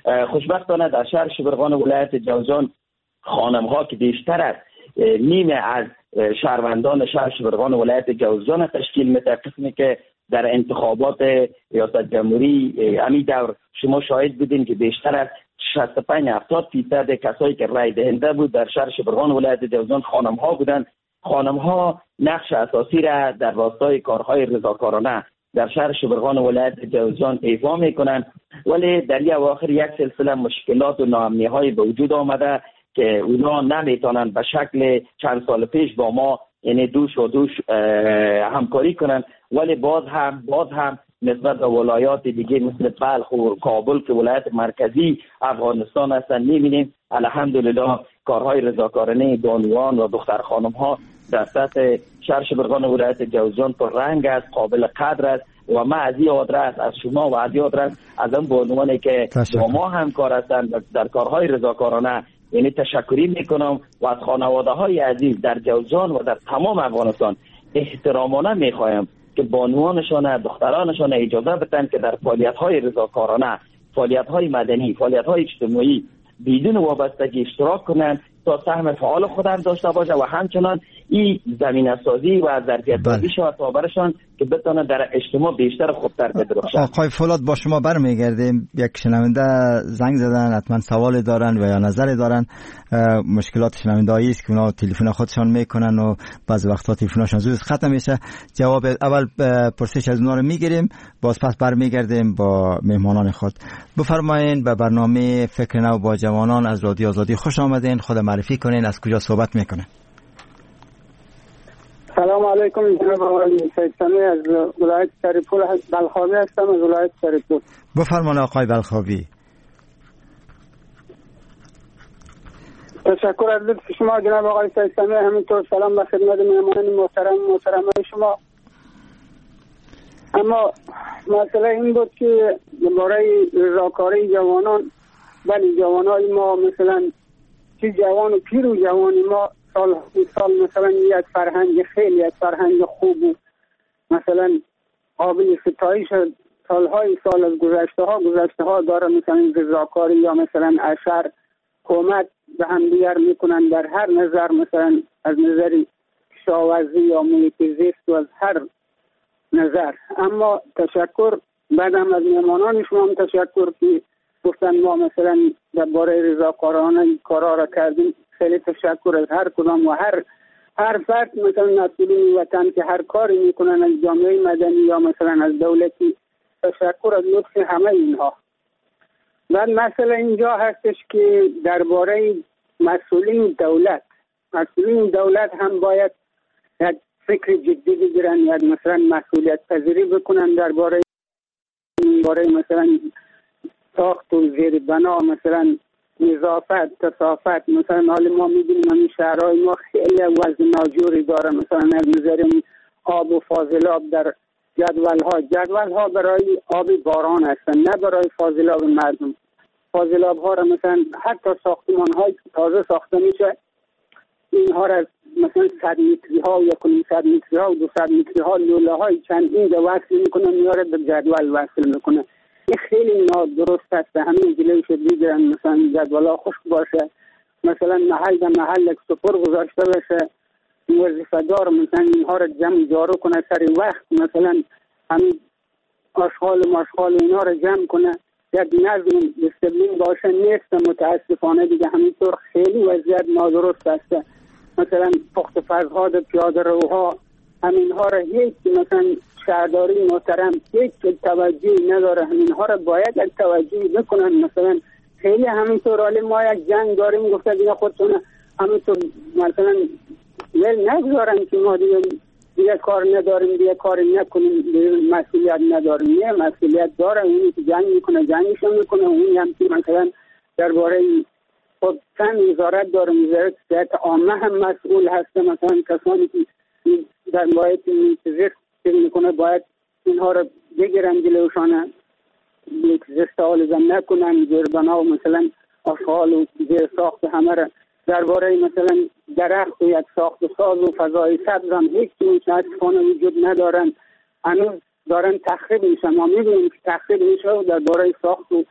خوشبختانه در شهر شبرغان ولایت جوزجان خانم ها که بیشتر از نیمه از شهروندان شهر شبرغان ولایت جوزجان تشکیل میده، قسمی که در انتخابات ریاست جمهوری همین دور شما شاهد بودین که بیشتر از شصت و پنج هفتاد فیصد کسایی که رای دهنده بود در شهر شبرغان ولایت جوزجان خانم ها بودند. خانم ها نقش اساسی را در راستای کارهای رضاکارانه در شهر شبرغان ولایت جوزجان ایفا میکنند، ولی در یک اواخر یک سلسله مشکلات و ناامنی های به وجود آمده که اونا نمیتونن به شکل چند سال پیش با ما یعنی دوش و دوش همکاری کنن، ولی باز هم باز هم نسبت به ولایات دیگه مثل بلخ و کابل که ولایت مرکزی افغانستان هستن میبینیم الحمدلله کارهای رضاکارانه بانوان و دختر خانم ها در سطح شهر شبرغان ولایت جوزجان پر رنگ است، قابل قدر است و ما از این آدرس از شما و از این آدرس از اون بانوانی که با ما همکار هستند در کارهای رضاکارانه یعنی تشکری میکنم و از خانواده های عزیز در جوزجان و در تمام افغانستان احترامانه میخوایم که بانوانشان دخترانشان اجازه بدن که در فعالیت های رضاکارانه، فعالیت های مدنی، فعالیت های اجتماعی بدون وابستگی اشتراک کنند تا سهم فعال خودم داشته باشه و همچنان این زمینه سازی و ظرفیت سازی شود تا برشان که بتونه در اجتماع بیشتر خوبتر بدرخشن. آقای فولاد با شما برمیگردیم. یک شنونده زنگ زدن، حتما سوال دارن و یا نظر دارن. مشکلات شنونده‌ای است که اونا تلفن خودشان میکنن و بعضی وقتا تلفنشون زود ختم میشه. جواب اول پرسش از اونا رو میگیریم، باز پس برمیگردیم با مهمانان خود. بفرمایید به برنامه فکر نو با جوانان از رادیو آزادی خوش آمدین. خود معرفی کنین، از کجا صحبت میکنین؟ سلام علیکم، جناب آقای سیدسمی از ولایت سریپور بلخابی هستم، از ولایت سریپور. بفرمایید آقای بلخابی. تشکر از لطف شما جناب آقای سیدسمی، همینطور سلام به خدمت مهمانان محترم محترمه شما. اما مسئله این بود که برای رضاکاری جوانان، ولی جوانای ما مثلا چه جوان و پیر و جوانی ما سال سال مثلا یک فرهنگ خیلی از فرهنگ خوب و مثلا قابل ستایش سالهای سال از گذشته ها گذشته ها داره، مثلا رضاکاری یا مثلا اشر کمک به هم دیگر میکنن در هر نظر، مثلا از نظر کشاورزی یا محیط زیست و از هر نظر. اما تشکر بعدم از مهمانان شما هم تشکر که گفتن ما مثلا درباره رضاکارانه کارا را کردیم. خیلی تشکر از هر کدام و هر هر فرد مثلا مسئولین وطن که هر کاری میکنن از جامعه مدنی یا مثلا از دولتی. تشکر از لطف همه اینها. بعد مسئله اینجا هستش که درباره مسئولین دولت مسئولین دولت هم باید یک فکر جدی بگیرن، یک مثلا مسئولیت پذیری بکنن درباره درباره مثلا ساخت و زیر بنا، مثلا نظافت، کثافت. مثلا حال ما می‌بینیم همین شهرهای ما خیلی وضع ناجوری داره، مثلا از نظر آب و فاضلاب در جدول‌ها جدول‌ها برای آب باران هستن، نه برای فاضلاب مردم. فاضلاب‌ها را مثلا حتی ساختمان‌های تازه ساخته میشه، اینها را مثلا صد متری ها یا صد متری ها و دویست متری ها لوله های چندین ده وصل میکنه، میاره به جدول وصل میکنه. این خیلی نادرست است. همین جلویش بگیرن، مثلا جدول ها خشک باشه، مثلا محل به محل سپر گذاشته بشه، وظیفه دار مثلا اینها را جمع جارو کنه سر وقت، مثلا همین آشغال و ماشغال اینا را جمع کنه، یک نظم دیسپلین باشه. نیست متاسفانه دیگه همینطور خیلی وضعیت نادرست است. مثلا پخت فرزها در پیاده روها همینها را هیچ مثلا شهرداری محترم هیچ توجهی نداره، همینها را باید یک توجهی بکنن. مثلا خیلی همینطور حالی ما یک جنگ داریم، گفته دیگه خودتون همینطور مثلا ول نگذارن که ما دیگه دیگه کار نداریم، دیگه کاری نکنیم، دیگه مسئولیت نداریم. یه مسئولیت داره، اونی که جنگ میکنه جنگشون میکنه، اونی هم که مثلا درباره خب چند وزارت داره، وزارت صحت عامه هم مسئول هسته. مثلا کسانی که در باید زیست میکنه باید اینها رو بگیرن جلوشانه، زیست آلوده نکنن، زیربنا و مثلا آشغال و زیر ساخت همه را درباره مثلا درخت و یک ساخت ساز و فضای سبز هم هیچ متاسفانه وجود ندارن. هنوز دارن تخریب میشن. ما میبینیم که تخریب میشه و درباره ساخت و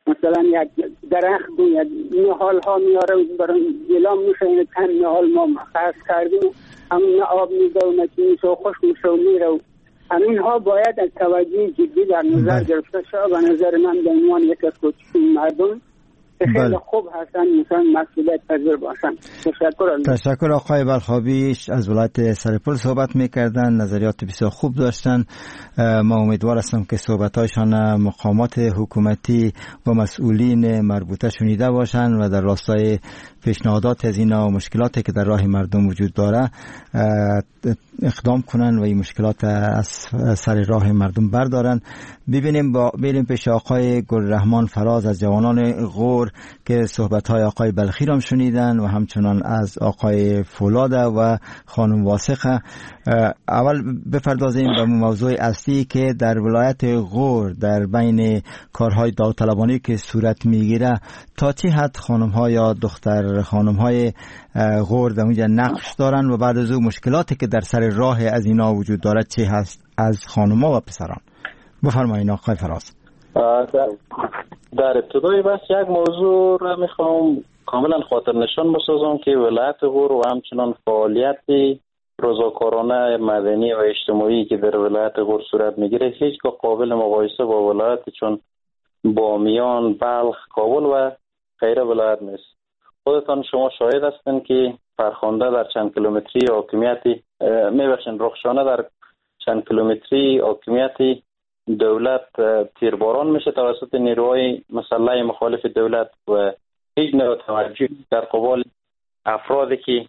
مثلا یک درخت بود نهال ها میاره برای گلام میشه این چند نهال ما خرص کردیم همون آب میده و نچینی سو خوش میشه و میره. همین ها باید از توجه جدی در نظر گرفته شد. به نظر من به عنوان یک از کوچکین مردم خیلی خوب هستن مثلا مسئولیت پذیر باشن. تشکر. تشکر آقای بلخابیش از ولایت سرپل صحبت میکردن، نظریات بسیار خوب داشتن. ما امیدوار هستم که صحبت‌هایشان مقامات حکومتی و مسئولین مربوطه شنیده باشند و در راستای پیشنهادات از اینا و مشکلاتی که در راه مردم وجود داره اقدام کنن و این مشکلات از سر راه مردم بردارن. ببینیم با بریم پیش آقای گلرحمان فراز از جوانان غور که صحبت‌های آقای بلخی را شنیدن و همچنان از آقای فولاده و خانم واسقه. اول بپردازیم به موضوع اصلی که در ولایت غور در بین کارهای داوطلبانه که صورت میگیره تا چه حد خانم‌ها یا دختر خانم‌های غور در اونجا نقش دارن و بعد از اون مشکلاتی که در سر راه از اینا وجود داره چه هست از خانم‌ها و پسران. بفرمایید آقای فراز. در, در ابتدای بس یک موضوع را میخوام کاملا خاطر نشان بسازم که ولایت غور و همچنان فعالیتی رضاکارانه مدنی و اجتماعی که در ولایت غور صورت میگیره هیچگاه قابل مقایسه با ولایت چون بامیان، بلخ، کابل و غیره ولایت نیست. خودتان شما شاهد هستین که فرخنده در چند کیلومتری حاکمیتی میبخشین رخشانه در چند کیلومتری حاکمیتی دولت تیرباران میشه توسط نیروهای مسلح مخالف دولت و هیچ نوع توجه در قبال افرادی که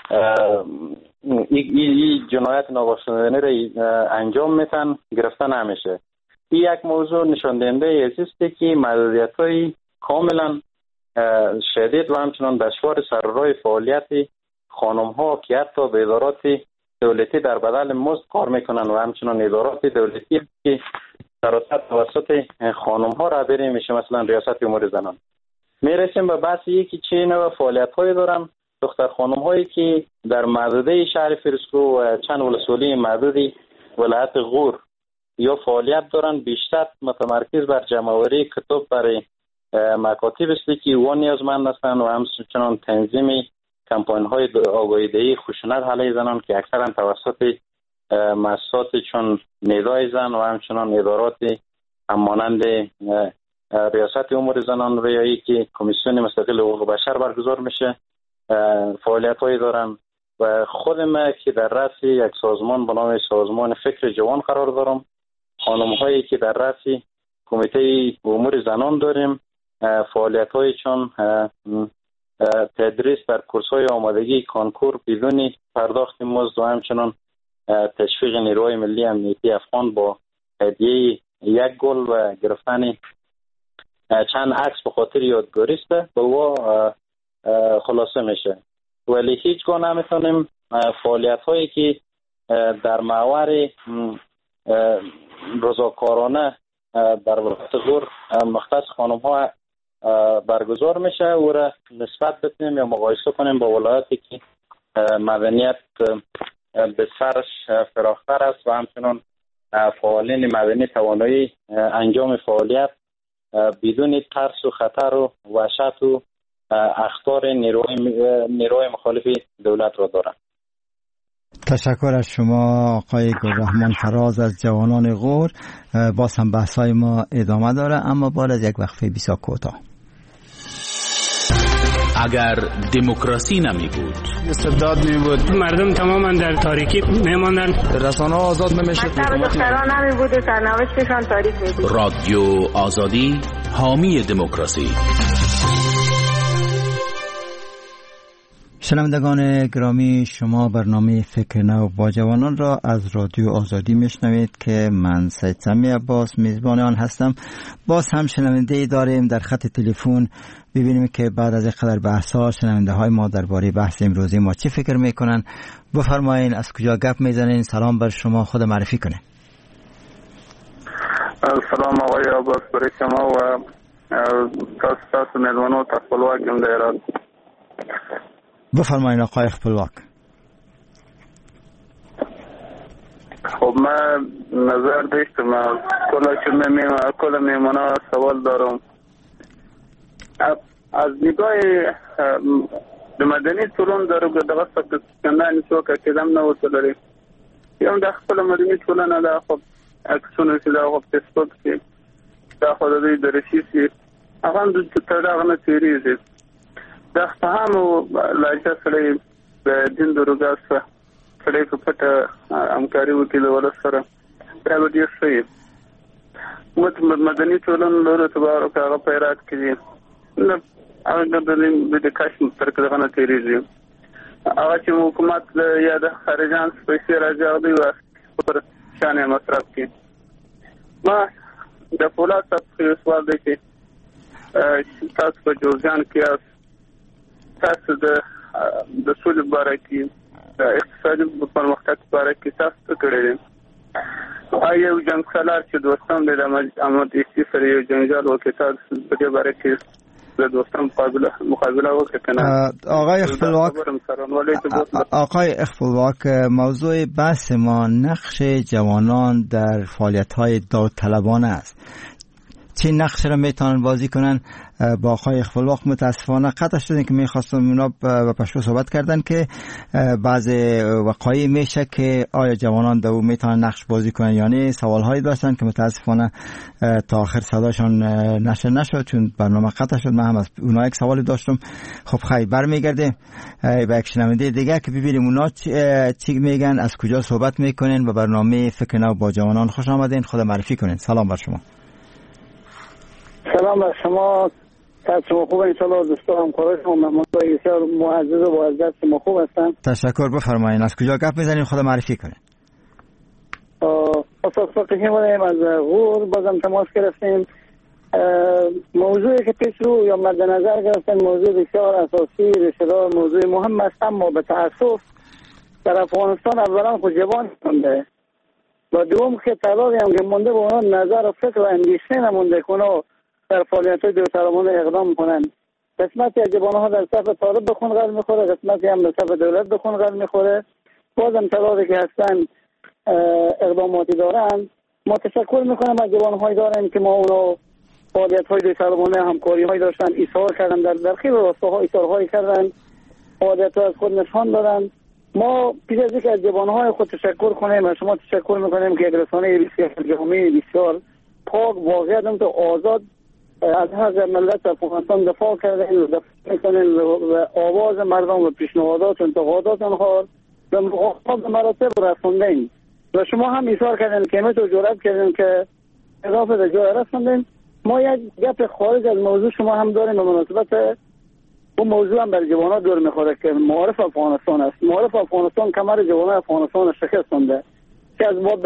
این جنایت نابخشودنی را انجام میتن گرفته نمیشه. این یک موضوع نشان دهنده است که محدودیت‌های کاملا شدید و همچنان دشوار سر راه فعالیت خانم‌ها که حتی به ادارات دولتی در بدل مزد کار میکنن و همچنان ادارات دولتی که سراسر توسط خانم‌ها را بری میشه، مثلا ریاست امور زنان. میرسیم به بحث یکی چه نوع فعالیت‌هایی دارن دختر خانم‌هایی که در محدوده شهر فرسکو و چند ولسوالی محدودی ولایت غور یا فعالیت دارن، بیشتر متمرکز بر جمع‌آوری کتاب برای مکاتب است که وان نیازمند هستند و همچنان تنظیم کمپاین‌های آگاهی‌دهی خشونت علیه زنان که اکثرا توسط مؤسسات چون ندای زن و همچنان ادارات همانند ریاست امور زنان و یا که کمیسیون مستقل حقوق بشر برگزار میشه فعالیت‌هایی دارن. و خود ما که در رأس یک سازمان به نام سازمان فکر جوان قرار دارم، خانم‌هایی که در رأس کمیته امور زنان داریم، فعالیت‌های چون تدریس در کورس‌های آمادگی کانکور بدون پرداخت مزد و همچنان تشویق نیروهای ملی امنیتی افغان با هدیه یک گل و گرفتن چند عکس به خاطر یادگاری است به او خلاصه میشه. ولی هیچگاه نمیتونیم فعالیت‌هایی که در محور رضاکارانه در ولایت غور مختص خانم‌ها برگزار میشه او را نسبت بدیم یا مقایسه کنیم با ولایتی که مدنیت به سرش فراختر است و همچنان فعالین مدنی توانایی انجام فعالیت بدون ترس و خطر و وحشت و اخطار نیروی نیروی مخالف دولت را دارند. تشکر از شما آقای گلرحمان فراز از جوانان غور. باز هم بحث‌های ما ادامه داره اما بعد از یک وقفه بسیار کوتاه. اگر دموکراسی نمی بود، استبداد می بود، مردم تماما در تاریکی میماندن، رسانه ها آزاد نمیشد، دختران نمی بود و سرنوشتشان تاریک می بود. رادیو آزادی حامی دموکراسی. شنوندگان گرامی، شما برنامه فکر نو با جوانان را از رادیو آزادی میشنوید که من سید سمی عباس میزبان آن هستم. باز هم شنونده ای داریم در خط تلفن. ببینیم که بعد از اینقدر بحث ها شنونده های ما درباره بحث امروزی ما چه فکر میکنن. بفرمایین از کجا گپ میزنین؟ سلام بر شما، خود معرفی کنین. سلام آقای عباس برای شما و تاسو تاسو میزبانو خپلواک هم دارد. بفرمایین آقای خپلواک. خب من نظر داشتم کلا چون میمونم کلا میمونم سوال دارم از نگاه مدني ټولنه درو دغه څه څنګه څوک کېدم نه وصلري یو د خپل مدني ټولنه دا خو اکسونه چې دا خو فیسبوک کې دا خو د دې درشي هغه د تړاغ نه تیریږي دا فهم لاجه سره د دین دروګه سره سره په پټه همکاري وکړي د ولس سره دا به ډیر ښه مت مدني ټولنه لور تبارک هغه پیرات کړي نو هغه د د کاشم تر کله نه تیریږي هغه چې حکومت یا د خارجان پیسې راځي او پر شانه مصرف کړي ما د پولیس په سوال دی چې تاسو په جوزجان کې تاسو د د سولې باره کې د اقتصادي پرمختګ باره کې تاسو څه کړی دی آیا یو جنګ سالار چې دوستان د احمد ایسي سره یو جنجال وکړ تاسو په دې باره کې د دوستان مقابله مقابله وکړه کنه آقای اخفلواک آقای اخفلواک موضوع بحث ما نقش جوانان در فعالیت‌های داوطلبانه است. چه نقش را میتونن بازی کنن؟ با آقای اخفلواق متاسفانه قطع شدن که میخواستم اونا با پشتو صحبت کردن که بعض وقایع میشه که آیا جوانان دو میتونن نقش بازی کنن یا نه. سوال هایی داشتن که متاسفانه تا آخر صداشون نشر نشد چون برنامه قطع شد. من هم از اونا یک سوالی داشتم. خب خیلی برمیگرده با یک شنونده دیگه که ببینیم اونا چی میگن، از کجا صحبت میکنن و برنامه فکر نو با جوانان خوش آمدین. خدا معرفی کنین. سلام بر شما. سلام بر شما. شما خوب انشالله دوستان همکارای شما مهمانای بسیار معزز و با عزت شما خوب هستن. تشکر. بفرمایید از کجا گپ میزنید؟ خدا معرفی کنید. اساس فقیه بودیم از غور بازم تماس گرفتیم. موضوعی که پیش رو یا مد نظر گرفتن موضوع بسیار اساسی ریشه‌دار موضوع مهم است، اما به تأسف در افغانستان اولا خود جوان مونده و دوم که تعدادی هم که مونده به اونها نظر و فکر و اندیشه نمونده که اونها در فعالیت‌های داوطلبانه اقدام کنند. قسمتی از جوان‌ها در صف طالب به خون غل می‌خوره، قسمتی هم به صف دولت به خون غل می‌خوره. بازم تعدادی که هستن اقداماتی دارن. ما تشکر می‌کنم از جوان‌هایی دارن که ما اونا فعالیت‌های داوطلبانه همکاری‌هایی داشتن، ایثار کردن، در در خیلی راستاها ایثارهایی کردن، فعالیت‌ها از خود نشان دادن. ما پیش از اینکه از جوان‌های خود تشکر کنیم از شما تشکر می‌کنیم که یک رسانه بسیار جامعه بسیار پاک واقعا تو آزاد از حق ملت افغانستان دفاع کردن و دفاع میکنن و آواز مردم و پیشنهادات و انتقادات آنها به مقابل مراتب رسوندن و شما هم ایثار کردن که همه تو جرأت کردن که اضافه به جای رسوندن. ما یک گپ خارج از موضوع شما هم داریم به مناسبت اون موضوع هم بر جوانان دور میخوره که معارف افغانستان است. معارف افغانستان کمر جوانان افغانستان شکستنده، چه از باب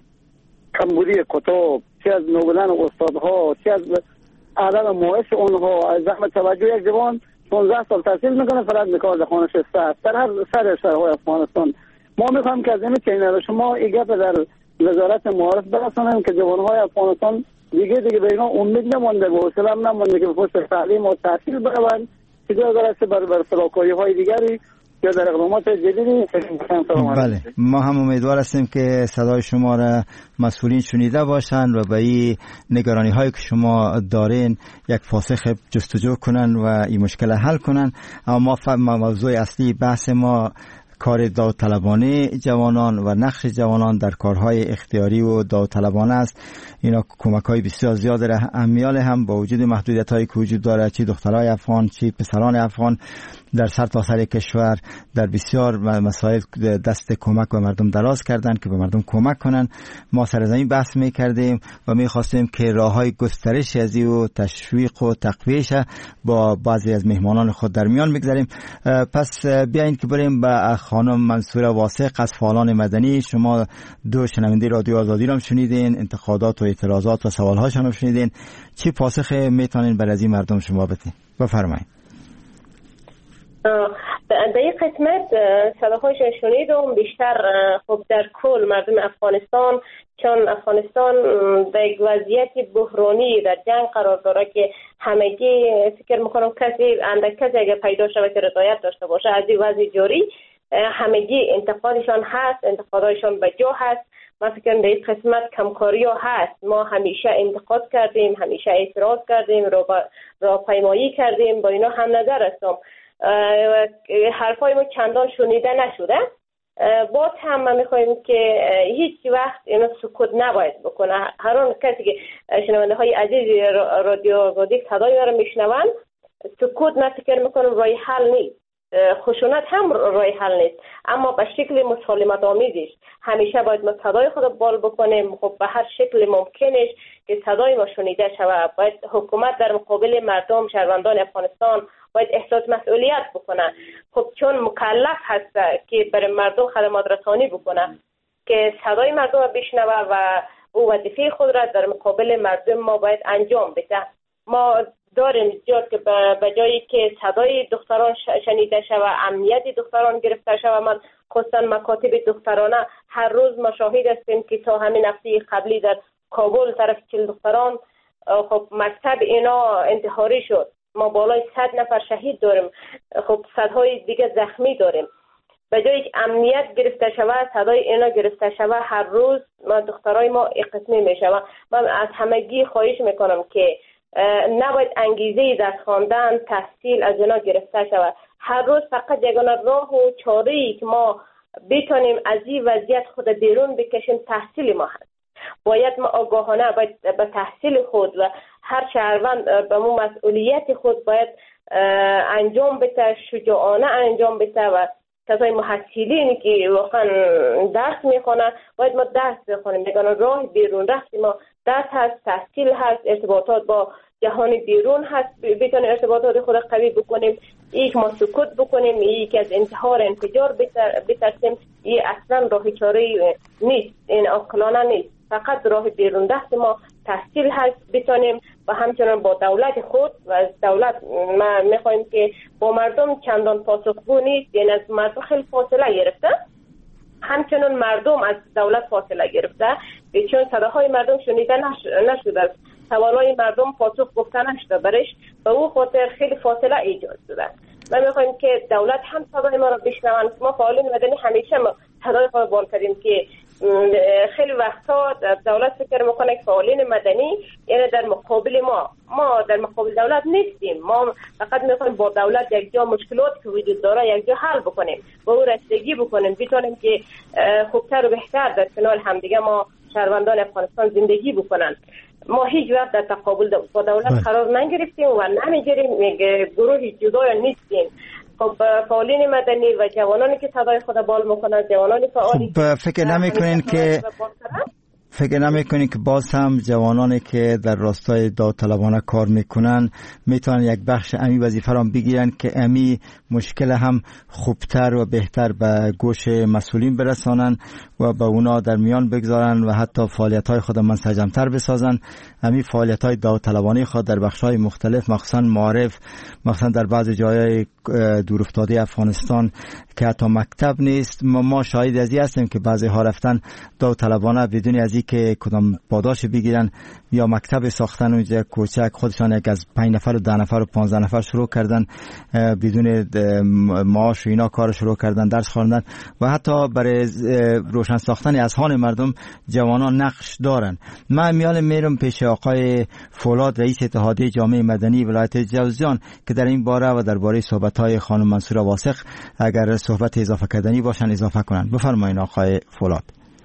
کمبودی کتاب، چه از نوبدن استادها، چه از عدم معاش اونها، از زحمت توجه یک جوان پانزده سال تحصیل میکنه فرض میکنه در خانه شسته در هر سر شهرهای افغانستان. ما میخوایم که از این چینل شما این گپ در وزارت معارف برسانیم که جوانهای افغانستان دیگه دیگه به اینا امید نمونده و حوصله هم نمونده که به پشت تعلیم و تحصیل بروند که جای درسته بر بر فلاکاری های دیگری یا در اقدامات جدیدی. بله ما هم امیدوار هستیم که صدای شما را مسئولین شنیده باشند و به این نگرانی هایی که شما دارین یک پاسخ جستجو کنن و این مشکل حل کنن. اما ما موضوع اصلی بحث ما کار داوطلبانه جوانان و نقش جوانان در کارهای اختیاری و داوطلبانه است. اینا کمک‌های بسیار زیاد داره. امیال هم با وجود محدودیت‌هایی که وجود داره، چی دخترای افغان چی پسران افغان در سر تا سر کشور در بسیار مسائل دست کمک و مردم دراز کردن که به مردم کمک کنن. ما سر زمین بحث می‌کردیم و می‌خواستیم که راه‌های گسترش از و تشویق و تقویتش با بعضی از مهمانان خود در میان بگذاریم. پس بیاین که بریم به خانم منصوره واثق از فعالان مدنی. شما دو شنونده رادیو آزادی را شنیدین، انتقادات و اعتراضات و سوال‌هاشون رو شنیدین. چی پاسخ میتونین برای این مردم شما بدین؟ بفرمایید. در این قسمت صداهایش شنیدم بیشتر خب در کل مردم افغانستان، چون افغانستان در یک وضعیت بحرانی در جنگ قرار داره که همگی فکر میکنم کسی اندک کسی اگر پیدا شود که رضایت داشته باشه از این وضع جاری همگی انتقادشان هست، انتقادایشان به جا هست من فکر کنم در این قسمت کمکاری ها هست. ما همیشه انتقاد کردیم، همیشه اعتراض کردیم، راهپیمایی کردیم، با اینا هم نظر هستم. حرفای ما چندان شنیده نشده. باز هم ما میخوایم که هیچ وقت اینو سکوت نباید بکنه. هر اون کسی که شنونده های عزیز رادیو آزادی صدای ما رو میشنوند، سکوت نه فکر میکنم رای حل نیست، خشونت هم رای حل نیست، اما به شکل مسالمت آمیزش همیشه باید ما صدای خود بال بکنیم. خب به هر شکل ممکنش که صدای ما شنیده شود. باید حکومت در مقابل مردم شهروندان افغانستان باید احساس مسئولیت بکنه. خب چون مکلف هست که برای مردم خدمات رسانی بکنه، که صدای مردم رو بشنوه و او وظیفه خود را در مقابل مردم ما باید انجام بده. ما داریم جات که به جایی که صدای دختران شنیده شود، امنیت دختران گرفته شود. من خصوصا مکاتب دخترانه هر روز مشاهد هستیم که تا همین هفته قبلی در کابل طرف چهل دختران خب مکتب اینا انتحاری شد. ما بالای صد نفر شهید داریم، خب صدهای دیگه زخمی داریم. به جایی که امنیت گرفته شود، صدای اینا گرفته شود، هر روز ما دخترای ما اقسمی می شود. من از همگی خواهش میکنم که نباید انگیزه درس خواندن، تحصیل از اینا گرفته شود. هر روز فقط یگانه راه و چاره‌ای که ما بتونیم از این وضعیت خود بیرون بکشیم تحصیل ما هست. باید ما آگاهانه باید به تحصیل خود و هر شهروند به مو مسئولیت خود باید انجام بده، شجاعانه انجام بده. و کسای محصلین که واقعا درس میخونن باید ما درس بخونیم. یگانه راه بیرون رفت ما درس هست، تحصیل هست، ارتباطات با جهان بیرون هست، بتونیم ارتباطات خود قوی بکنیم. یک ما سکوت بکنیم، یک از انتحار انفجار بترسیم، این اصلا راه چاره نیست، این عاقلانه نیست. فقط راه بیرون دست ما تحصیل هست. بتونیم و همچنان با دولت خود و از دولت ما میخوایم که با مردم چندان پاسخگو نیست، یعنی از مردم خیلی فاصله گرفته، همچنان مردم از دولت فاصله گرفته، چون صداهای مردم شنیده نشده، سوالای مردم پاسخ گفته نشده برش، به او خاطر خیلی فاصله ایجاد شده. ما میخوایم که دولت هم صدای ما رو بشنوند. ما فعالین مدنی همیشه ما صدای خود بال کردیم که خیلی وقتا دولت فکر میکنه که فعالین مدنی یعنی در مقابل ما ما در مقابل دولت نیستیم. ما فقط میخوایم با دولت یک جا مشکلات که وجود داره یک جا حل بکنیم، با او رسیدگی بکنیم، بتونیم که خوبتر و بهتر در کنار همدیگه ما شهروندان افغانستان زندگی بکنن. ما هیچ وقت در تقابل با دولت قرار نگرفتیم و نمیگیریم، گروه جدا نیستیم. خب فعالین مدنی و جوانانی که صدای خود بال میکنن، جوانانی فعالی، خب فکر نمیکنین که فکر نمیکنین که باز هم جوانانی که در راستای داوطلبانه کار میکنن میتونن یک بخش امی وظیفه را بگیرن که امی مشکل هم خوبتر و بهتر به گوش مسئولین برسانن و به اونا در میان بگذارن و حتی فعالیت های خود منسجمتر بسازن. امی فعالیت های داوطلبانه خود در بخش های مختلف، مخصوصا معارف، مخصوصا در بعض جای دورافتاده افغانستان که حتی مکتب نیست، ما شاهد ازی هستیم که بعضی ها رفتن داوطلبانه بدون ازی که کدام پاداش بگیرن یا مکتب ساختن اونجا کوچک، خودشان یک از پنج نفر و ده نفر و پانزده نفر شروع کردن، بدون معاش و اینا کار شروع کردن، درس خواندن و حتی برای روشن ساختن اذهان مردم جوانان نقش دارن. من میال میرم پیش آقای فولاد، رئیس اتحادیه جامعه مدنی ولایت جوزجان، که در این باره و درباره صحبت‌های خانم منصوره واسق اگر صحبت اضافه کردنی باشن اضافه کنن. بفرمایید آقای فولاد.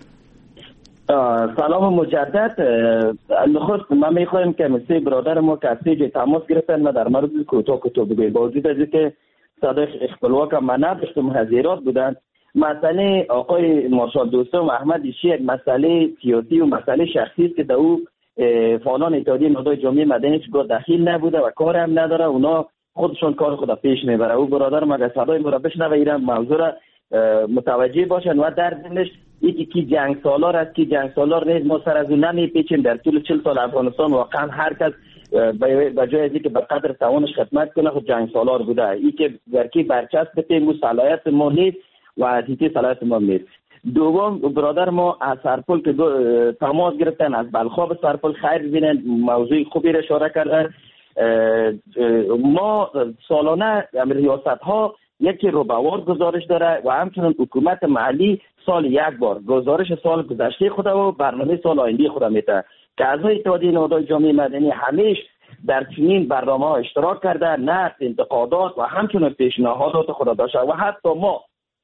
سلام مجدد. نخست ما میخوایم که مثل برادر ما که از سیج تماس گرفتن ما در مورد کوتاه کوتاه بگویم، با وجود از که صدای اختلواک ما نداشتم، حضیرات بودن. مسئله آقای مارشال دوستم احمد ایشی یک مسئله سیاسی و مسئله شخصی است که در او فعالان اتحادیه نهادهای جامعه مدنی چگاه دخیل نبوده و کار هم نداره، اونا خودشون کار خود پیش میبره. او برادر ما اگر صدای ما را بشنوه ایران موضوع را متوجه باشن و در ذهنش یکی کی جنگ سالار است کی جنگ سالار نیست. ما سر از اون نمیپیچیم. در طول چهل سال افغانستان واقعا هر کس به جای از اینکه به قدر توانش خدمت کنه خود جنگ سالار بوده. این که درکی برچسب بتیم صلاحیت ما نیست و حقیقی صلاحیت ما نیست. دوم برادر ما از سرپل که تماس گرفتن از بلخاب سرپل خیر ببینن، موضوع خوبی را اشاره کردن. ما سالانه ریاست ها یکی روبوار گزارش داره و همچنین حکومت محلی سال یک بار گزارش سال گذشته خود و برنامه سال آینده خود میده که اعضای اتحادیه نهادهای جامعه مدنی همیشه در چنین برنامه ها اشتراک کرده، نقد، انتقادات و همچنین پیشنهادات خود داشته و حتی ما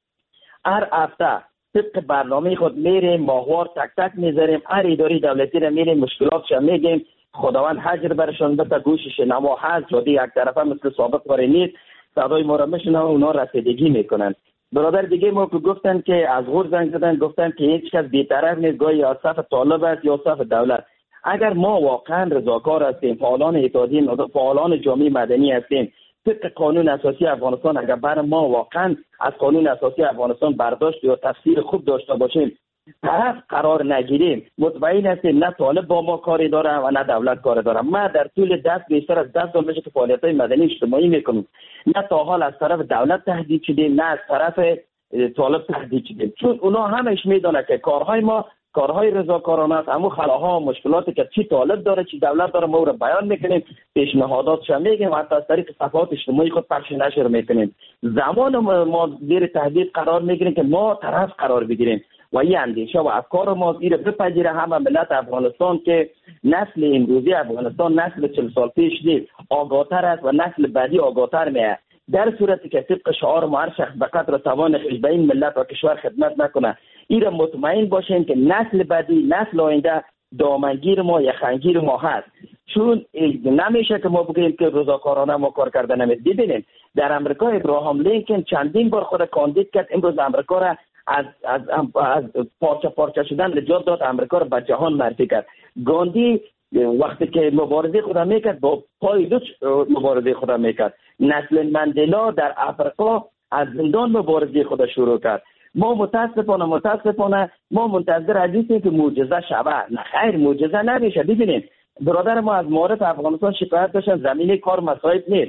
هر هفته طبق برنامه خود میریم ماهوار تک تک میذاریم، هر اداره دولتی را میریم مشکلاتش میگیم، خداوند حجر برشان بده، گوشش نما هست، جادی یک طرفه مثل سابق باره نیست، صدای ما را میشنن و اونا رسیدگی میکنن. برادر دیگه ما که گفتن که از غور زنگ زدن گفتن که هیچ کس بی‌طرف نیست، گاهی یا صف طالب است یا صف دولت. اگر ما واقعا رضاکار هستیم، فعالان اتحادیه، فعالان جامعه مدنی هستیم، طبق قانون اساسی افغانستان اگر بر ما واقعا از قانون اساسی افغانستان برداشت یا تفسیر خوب داشته باشیم، طرف قرار نگیریم، مطمئن هستیم نه طالب با ما کاری داره و نه دولت کاری داره. ما در طول دست بیشتر از دست سال میشه که فعالیت‌های مدنی اجتماعی میکنیم، نه تا حال از طرف دولت تهدید شدیم نه از طرف طالب تهدید شدیم، چون اونا همش میدونه که کارهای ما کارهای رضاکارانه است. همون خلاها و مشکلاتی که چی طالب داره چی دولت داره ما رو بیان میکنیم، پیشنهاداتش میگیم و حتی از طریق صفحات اجتماعی خود پخش نشر میکنیم. زمان ما زیر تهدید قرار میگیریم که ما طرف قرار بگیریم و این اندیشه و افکار ما زیر بپذیره همه ملت افغانستان که نسل امروزی افغانستان نسل چهل سال پیش نیست، آگاهتر است و نسل بعدی آگاهتر میه. در صورتی که طبق شعار ما هر شخص به قدر توان خویش به این ملت و کشور خدمت نکنه، این را مطمئن باشیم که نسل بعدی نسل آینده دامنگیر ما یخنگیر ما هست. چون نمیشه که ما بگیم که رضاکارانه ما کار کرده نمید. ببینیم در امریکا ابراهام لینکن چندین بار خود کاندید کرد، امروز امریکا را از از از پارچه پارچه شدن نجات داد، امریکا را به جهان معرفی کرد. گاندی وقتی که مبارزه خود میکرد با پای دوش مبارزه خود میکرد. نسل مندلا در افریقا از زندان مبارزه خود شروع کرد. ما متاسفانه متاسفانه ما منتظر هستیم که معجزه شوه. نه خیر، معجزه نمیشه. ببینید برادر ما از معارف افغانستان شکایت داشتن زمینه کار مساعد نیست.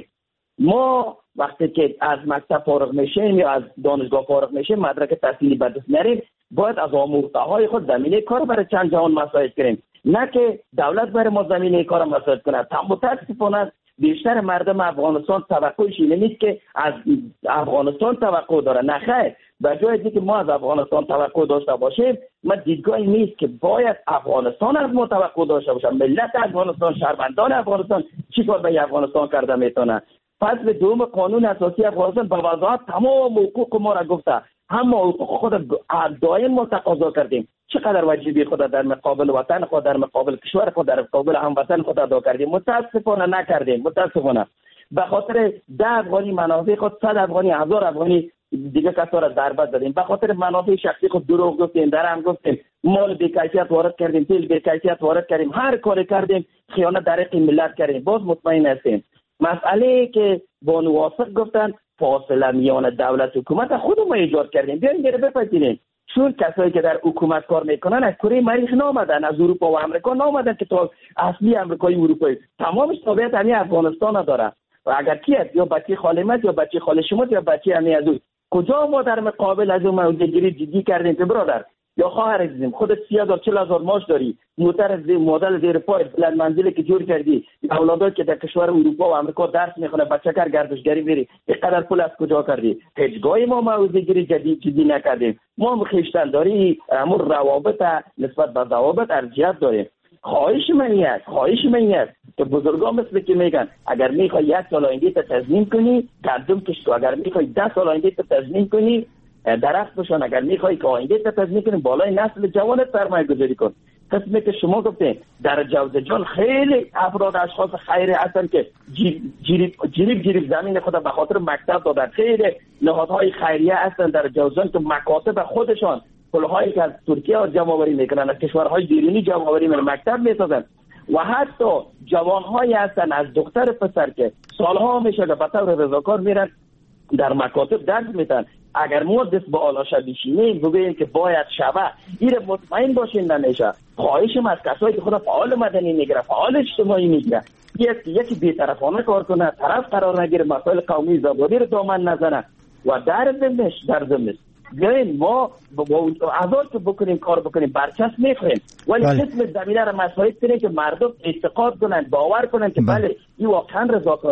ما وقتی که از مکتب فارغ میشیم یا از دانشگاه فارغ میشیم مدرک تحصیلی به دست نریم، باید از آموخته های خود زمینه کار برای چند جهان مساعد کنیم، نه که دولت برای ما زمینه کار مساعد کنه. متاسفانه بیشتر مردم افغانستان توقعش اینه نیست که از افغانستان توقع داره. نه خیر، به جای اینکه ما از افغانستان توقع داشته باشیم، ما دیدگاهی نیست که باید افغانستان از ما توقع داشته باشه. ملت افغانستان، شهروندان افغانستان چی کار به افغانستان کرده میتونه؟ فصل دوم قانون اساسی افغانستان به وضاحت تمام حقوق ما را گفته، هم حقوق خود دائم ما تقاضا کردیم، چقدر واجبی خود در مقابل وطن خود، در مقابل کشور خود، در مقابل هموطن خود ادا کردیم. متاسفانه نکردیم. متاسفانه به خاطر ده افغانی منافع خود صد افغانی هزار افغانی دیگه کسا را ضربت زدیم. به خاطر منافع شخصی خود دروغ گفتیم، درهم گفتیم، مال بی‌کیفیت وارد کردیم، تیل بی‌کیفیت وارد کردیم، هر کاری کردیم، خیانت در حق ملت کردیم. باز مطمئن هستیم مسئله که با نوافق گفتن فاصله میان دولت و حکومت خود ما ایجاد کردیم. بیاین دیگه بپذیریم، چون کسایی که در حکومت کار میکنن از کره مریخ نامدن، از اروپا و امریکا نامدن که تا اصلی امریکایی و اروپایی تمامش تابعیت همین افغانستان داره. و اگر کی است، یا بچه خالمت یا بچه خال شما یا بچه همین از اون، کجا ما در مقابل از اون موضوعگیری جدی کردیم که برادر یا خواهر عزیزم خودت سی هزار چهل هزار ماش داری، موتر زیر مدل زیر پای بلند منزلی که جور کردی، اولادات که در کشور اروپا و امریکا درس میخونه، بچه‌کار گردشگری میری، اینقدر پول از کجا کردی؟ هیچگاهی ما موضوعگیری جدید جدی نکردیم. ما خویشتن داری امور روابط نسبت به ضوابط ارجحیت داریم. خواهش من این است خواهش من این است که بزرگان مثل که میگن اگر میخوای یک سال آینده تا تضمین کنی قدم کش تو، اگر میخوای ده سال آینده تا تضمین کنی درخت بشن، اگر میخوای که آینده تا تضمین کنی بالای نسل جوانت سرمایه گذاری کن. قسمی که شما گفتین در جوزجان خیلی افراد اشخاص خیری هستن که جریب جریب جریب زمین خود به خاطر مکتب دادن. خیلی نهادهای خیریه هستن در جوزجان که مکاتب خودشان پولهایی که از ترکیه جمع آوری میکنن، از کشورهای بیرونی جمع آوری میکنن، مکتب میسازن. و حتی جوانهایی هستن از دختر پسر که سالها میشه که به طور رضاکار میرن در مکاتب درس میتن. اگر ما دست به آلاشه بشینیم بگوییم که باید شبه این مطمئن باشین نمیشه. خواهشم از کسایی که خود فعال مدنی میگیره، فعال اجتماعی میگیره، یکی یکی بی‌طرفانه کار کنه، طرف قرار نگیره، مسائل قومی زبانی رو دامن نزنه و در ضمنش در ضمنش بیاین ما با هزار که بکنیم کار بکنیم برچسب میخوریم، ولی قسم زمینه را مساعد کنیم که مردم اعتقاد کنن، باور کنن که بله این واقعا رضاکار است.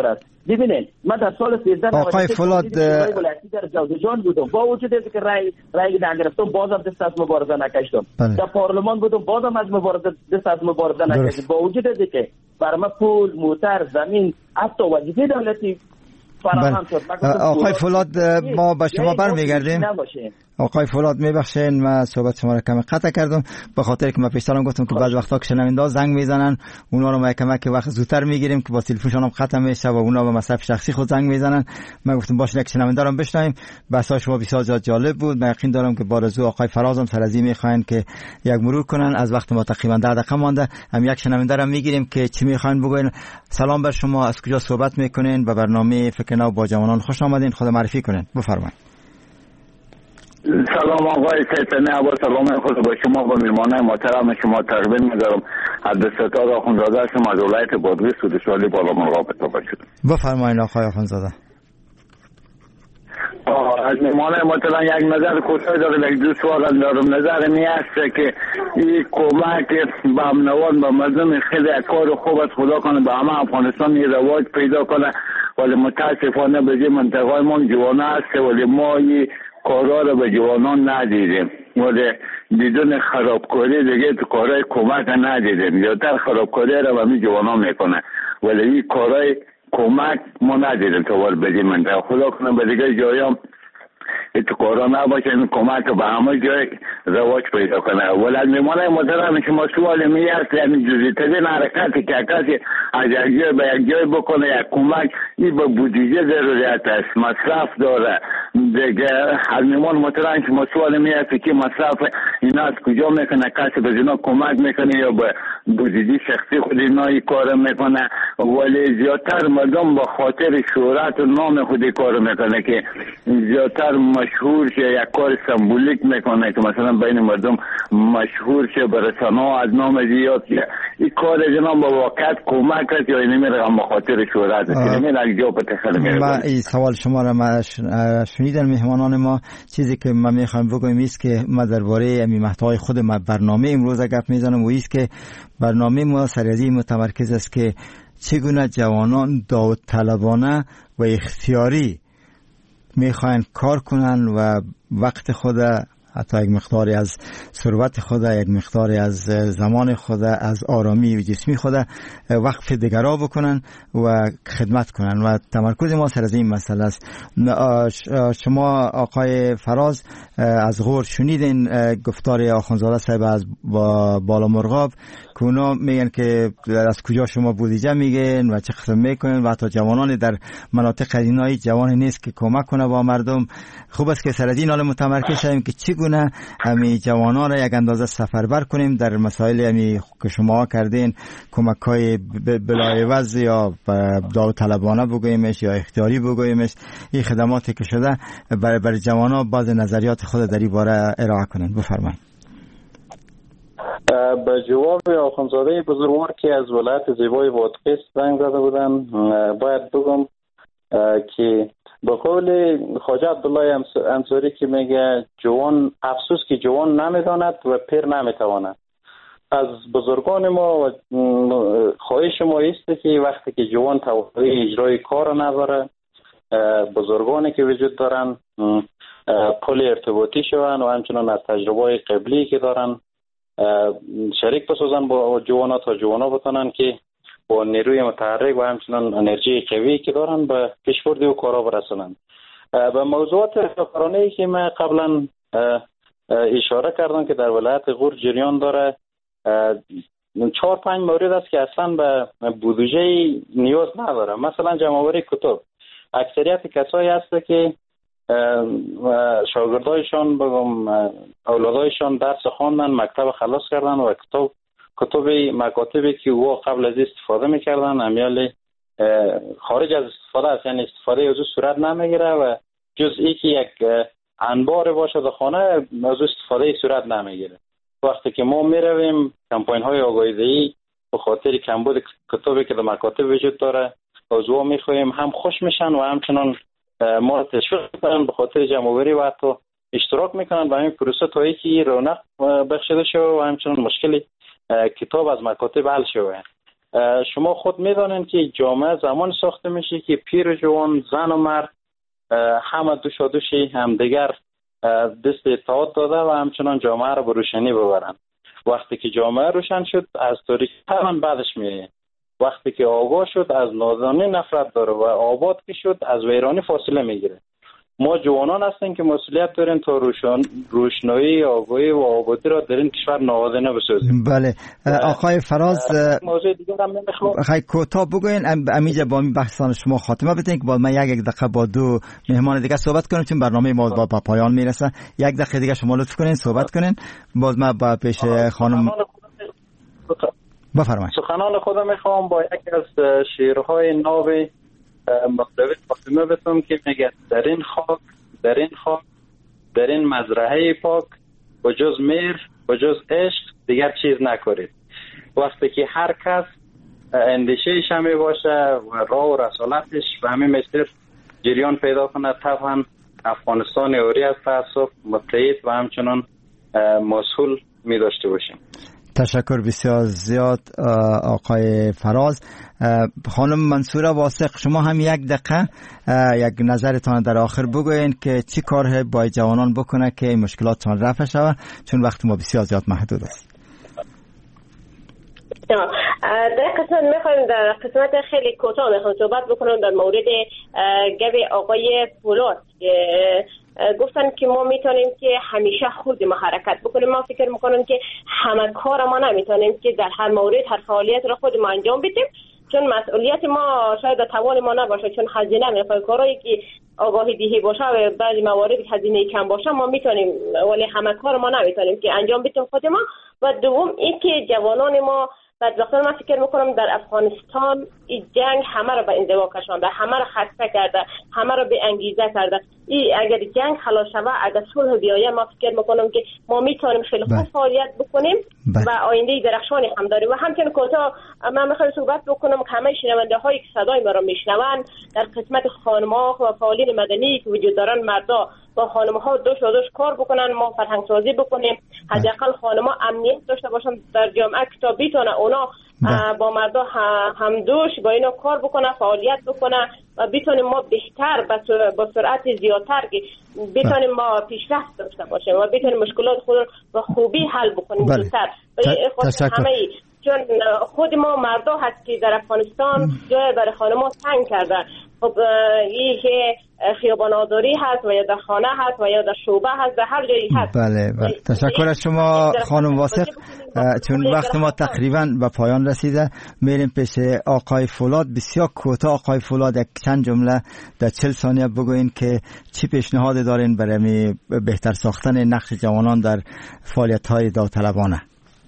ببینید من در سال سیزده آقای فولاد ولایتی در جوزجان بودم، با وجود اینکه که رای رای نگرفتم بازم دست از مبارزه نکشیدم. در پارلمان بودم بازم از مبارزه دست از مبارزه نکشیدم، با وجود اینکه برای من پول، موتر، زمین، حتی وظیفه دولتی فراهم شد. آقای فولاد ما به شما برمیگردیم. آقای فولاد میبخشین من صحبت شما را کمی قطع کردم به خاطر که من پیش سالم گفتم که بعض وقتا که شنونده زنگ میزنن اونا رو ما کمک وقت زودتر میگیریم که با تلفنشون هم قطع میشه و اونا به مصرف شخصی خود زنگ میزنن. من گفتم باشه یک شنونده رو بشنویم. بحث شما بسیار زیاد جالب بود. من یقین دارم که با رضا آقای فراز هم سر از این میخواین که یک مرور کنن. از وقت ما تقریبا ده دقیقه مونده. هم یک شنونده رو میگیریم که چی میخواین بگوین. سلام بر شما، از کجا صحبت میکنین؟ به برنامه فکر نو با جوانان خوش آمدین. خود معرفی کنین، بفرمایید. سلام آقای سیدنه، با سلام خود با شما و میهمانان محترم شما تقدیم می‌دارم. عبدالستار آخوندزاده هستم از ولایت بادغیس سودشوالی بالامرغاب اتفاق شد. بفرمایید آقای آخوندزاده. از میهمانان محترم یک نظر کوتاه دارم، یک دو سوال دارم. نظر می است که این کمک به امنوان به مردم خیلی کار خوب است، خدا کنه به همه افغانستان این رواج پیدا کنه، ولی متاسفانه به این منطقه ما جوانه است ولی ما این کارا رو به جوانان ندیدیم، ولی بدون خرابکاری دیگه تو کارهای کمک ندیدیم. زیادتر خرابکاری رو به همین جوانان میکنه ولی این کارهای کمک ما ندیدیم تا وارد به من. خدا کنه به دیگه جایم تو کارا نباشه، این کمک به همه جای رواج پیدا کنه. ولی از میمانه مدرم شما سوال می است یعنی جزئی ترین حرکتی که کسی از یک جای به یک جای بکنه یک کمک، این به بودجه ضروریت است، مصرف داره دیگه. از میمان مدرم شما سوال می است که مصرف اینا از کجا میکنه، کسی به اینا کمک میکنه یا به بودجه شخصی خود اینا این کار میکنه. ولی زیادتر مردم به خاطر شهرت و نام خودی کار میکنه که زیادتر مشهور شه، یک کار سمبولیک میکنه که مثلا بین مردم مشهور شه، به رسانه از نام زیاد شه. این کار جناب با واقعیت کمک است یا نمیره به خاطر شهرت است؟ نمیره یک جا پتخل میره. من این سوال شما را ما شنیدن مهمانان ما. چیزی که من میخوام بگم است که ما درباره این محتوای خود ما برنامه امروز گپ میزنم و است که برنامه ما سریعی متمرکز است که چگونه جوانان داوطلبانه و اختیاری میخواین کار کنن و وقت خود، حتی یک مقداری از ثروت خود، یک مقداری از زمان خود، از آرامی و جسمی خود وقف دیگرا بکنن و خدمت کنن و تمرکز ما سر از این مسئله است. شما آقای فراز از غور شنیدین گفتار آخوندزاده صاحب از بالامرغاب که اونا میگن که از کجا شما بودجه میگین و چه قسم میکنین و حتی جوانان در مناطق اینایی جوان نیست که کمک کنه با مردم. خوب است که سر از این حال متمرکز شویم که چگونه همین جوانان را یک اندازه سفربر کنیم در مسائل همی که شما کردین، کمک‌های بلایوز یا داوطلبانه بگویمش یا اختیاری بگویمش. این خدماتی که شده برای بر جوانان بعض نظریات خود در این باره ارائه کنین. بفرمایید. به جواب آخوندزاده بزرگوار که از ولایت زیبای بادغیس زنگ زده بودن باید بگم که به قول خواجه عبدالله انصاری که میگه جوان افسوس که جوان نمیداند و پیر نمیتواند. از بزرگان ما خواهش ما است که وقتی که جوان توانایی اجرای کار نداره، بزرگانی که وجود دارن پل ارتباطی شوند و همچنان از تجربه قبلی که دارن شریک بسازن با جوانا تا جوانا بتونن که با نیروی متحرک و همچنان انرژی قوی که دارن به پیشبرد و کارا برسونن. به موضوعات رهبرانه‌ای که من قبلا اشاره کردم که در ولایت غور جریان داره، چهار پنج مورد است که اصلا به بودجه نیاز نداره. مثلا جمع‌آوری کتب، اکثریت کسایی هست که شاگردایشان بگم اولادایشان درس خواندن، مکتب خلاص کردن و کتاب کتب مکاتبی که او قبل از استفاده میکردن امیال خارج از استفاده است، یعنی استفاده از صورت نمیگیره و جز ای که یک انبار باشه در خانه از استفاده صورت نمیگیره. وقتی که ما میرویم کمپاین های آگاهی دهی به خاطر کمبود کتابی که در مکاتب وجود داره از او میخوایم، هم خوش میشن و همچنان ما تشویق میکنن به خاطر جمع‌آوری و حتی اشتراک میکنن و همین پروسه تا اینکه رونق بخشیده شده و همچنان مشکلی کتاب از مکاتب حل شده. شما خود میدانید که جامعه زمان ساخته میشه که پیر و جوان، زن و مرد همه دوشا دوشی همدیگر دست اطاعت داده و همچنان جامعه را به روشنی ببرن. وقتی که جامعه روشن شد از تاریکی همان بعدش میره. وقتی که آگاه شد از نادانی نفرت داره و آباد که شد از ویرانی فاصله میگیره. ما جوانان هستیم که مسئولیت داریم تا روشن روشنایی، آگاهی و آبادی را در این کشور نهادینه بسازیم. بله آقای فراز، موضوع دیگر هم نمیخوام خیلی کوتاه بگوین امیجا با این بحثان شما خاتمه بدین که با من یک یک دقیقه با دو مهمان دیگه صحبت کنیم چون برنامه ما با, با پایان میرسه. یک دقیقه دیگه شما لطف کنین صحبت کنین. باز من با پیش خانم بفرمایید. سخنان خودم میخوام با یک از شعرهای ناب مولوی فاطمی بتونم که میگه در این خاک در این خاک در این مزرعه پاک بجز میر بجز عشق دیگر چیز نکنید. وقتی که هر کس اندیشه شمی باشه و راه و رسالتش به همین مسیر جریان پیدا کنه، طبعا افغانستان عاری از تعصب، متحد و همچنان مسئول می داشته باشیم. تشکر بسیار زیاد آقای فراز. خانم منصوره واسق، شما هم یک دقیقه یک نظرتان در آخر بگوین که چی کار باید جوانان بکنه که این مشکلاتشان رفع شود چون وقت ما بسیار زیاد محدود است. در قسمت میخوایم در قسمت خیلی کوتاه میخوایم صحبت بکنم در مورد گوی آقای فولاد که گفتن که ما میتونیم که همیشه خود ما حرکت بکنیم. ما فکر میکنم که همه کار ما نمیتونیم که در هر مورد هر فعالیت را خود ما انجام بدیم چون مسئولیت ما شاید توان ما نباشه، چون هزینه میخواد کارایی که آگاهی دهی باشه و بعضی موارد هزینه کم باشه ما میتونیم، ولی همه کار ما نمیتونیم که انجام بدیم خود ما. و دوم این که جوانان ما بدبختانه من فکر میکنم در افغانستان این جنگ همه را به انزوا کشانده، همه را خسته کرده، همه را به انگیزه کرده. ای اگر جنگ خلاص شود، اگر صلح بیاید، ما فکر میکنم که ما میتونیم خیلی خوب فعالیت بکنیم و آینده درخشانی هم داریم. و همچنین کوتاه من میخوام صحبت بکنم که همه شنونده هایی که صدای ما را میشنوند در قسمت خانم‌ها و فعالین مدنی که وجود دارن، مردا با خانم‌ها دوش و دوش کار بکنن، ما فرهنگ سازی بکنیم، حداقل خانم‌ها امنیت داشته باشن در جامعه که بیتونه اونا با مردا هم دوش با اینا کار بکنه، فعالیت بکنه و بتونیم ما بهتر با سرعت زیادتر که بتونیم ما پیشرفت داشته باشیم و بتونیم مشکلات خود با خوبی حل بکنیم زودتر. همه چون خود ما مردا هست که در افغانستان جای برای خانم‌ها تنگ کردن. خب این که خیابان آذری هست و یا در خانه هست و یا در شعبه هست، در هر جایی هست. بله بله. تشکر از شما خانم واسق. چون وقت ما تقریبا به پایان رسیده میریم پیش آقای فولاد. بسیار کوتاه آقای فولاد یک چند جمله در چهل ثانیه بگوین که چی پیشنهاد دارین برای بهتر ساختن نقش جوانان در فعالیت‌های داوطلبانه؟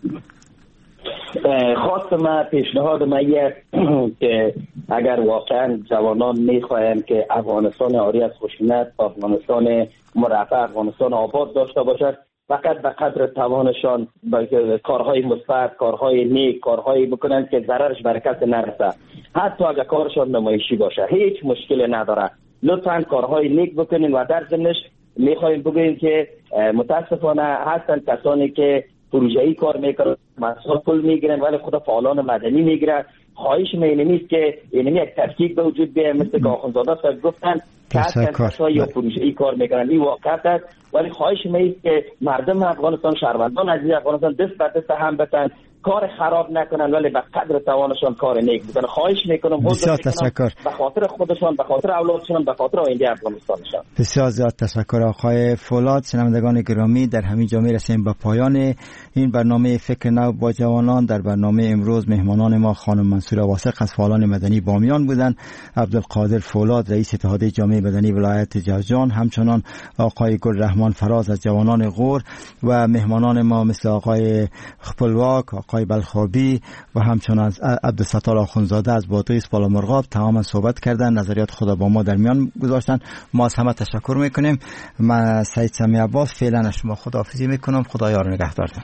خواست من پیشنهاد من یک که اگر واقعا جوانان میخواهند که افغانستان عاری از خشونت، افغانستان مرفه، افغانستان آباد داشته باشد، فقط به قدر توانشان کارهای مثبت، کارهای نیک، کارهایی بکنند که ضررش بر کسی نرسه. حتی اگر کارشان نمایشی باشه هیچ مشکلی نداره. لطفاً کارهای نیک بکنین و در ضمنش میخوایم بگوییم که متاسفانه هستن کسانی که پروژه‌ای کار میکنن، مسئول پول میگیرن ولی خود فعالان مدنی میگیرن. خواهش من اینه است که اینه یک تفکیک به وجود بیاید، مثل که آخوندزاده صاحب گفتن که کسایی یا پروژه‌ای کار میکنن این واقعیت است، ولی خواهش من است که مردم افغانستان، شهروندان عزیز افغانستان دست به دست هم بتن، کار خراب نکنن ولی به قدر توانشان کار نیک بکنن. خواهش میکنم بسیار تشکر به خاطر خودشان، به خاطر اولادشان، به خاطر آینده افغانستانشان. بسیار زیاد تشکر آقای فولاد. شنوندگان گرامی، در همین جا میرسیم به پایان این برنامه فکر نو با جوانان. در برنامه امروز مهمانان ما خانم منصوره واسق از فعالان مدنی بامیان بودند، عبدالقادر فولاد رئیس اتحادیه جامعه مدنی ولایت جوزجان، همچنان آقای گلرحمان فراز از جوانان غور و مهمانان ما مثل آقای خپلواک، آقای بلخابی و همچنان از عبدالستار آخوندزاده از بادغیس بالامرغاب تماما صحبت کردن، نظریات خود با ما در میان گذاشتن. ما از همه تشکر میکنیم. من سعید سمی عباس فعلا از شما خداحافظی میکنم. خدا یار و نگهدارتون.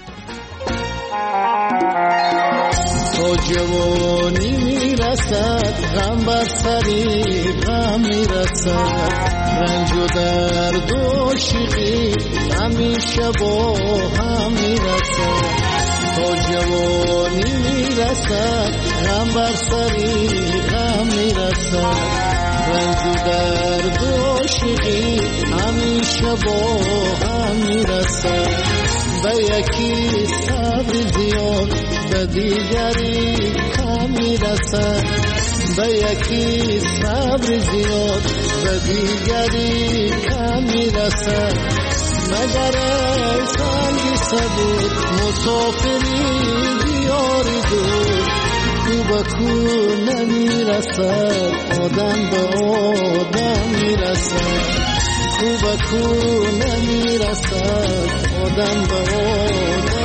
تو جوانی میرسد، غم بر سری غم میرسد، رنج و درد و شیقی همیشه با هم میرسد. تا جوانی میرسد غم بر سری غم میرسد رنج و درد و عاشقی همیشه با هم میرسد به یکی صبر زیاد به دیگری کم میرسد به یکی صبر زیاد به دیگری کم میرسد مگر ای سنگی صبور مسافری دیاری دور کو به کو نمیرسد آدم به آدم میرسد کو به کو نمیرسد آدم به آدم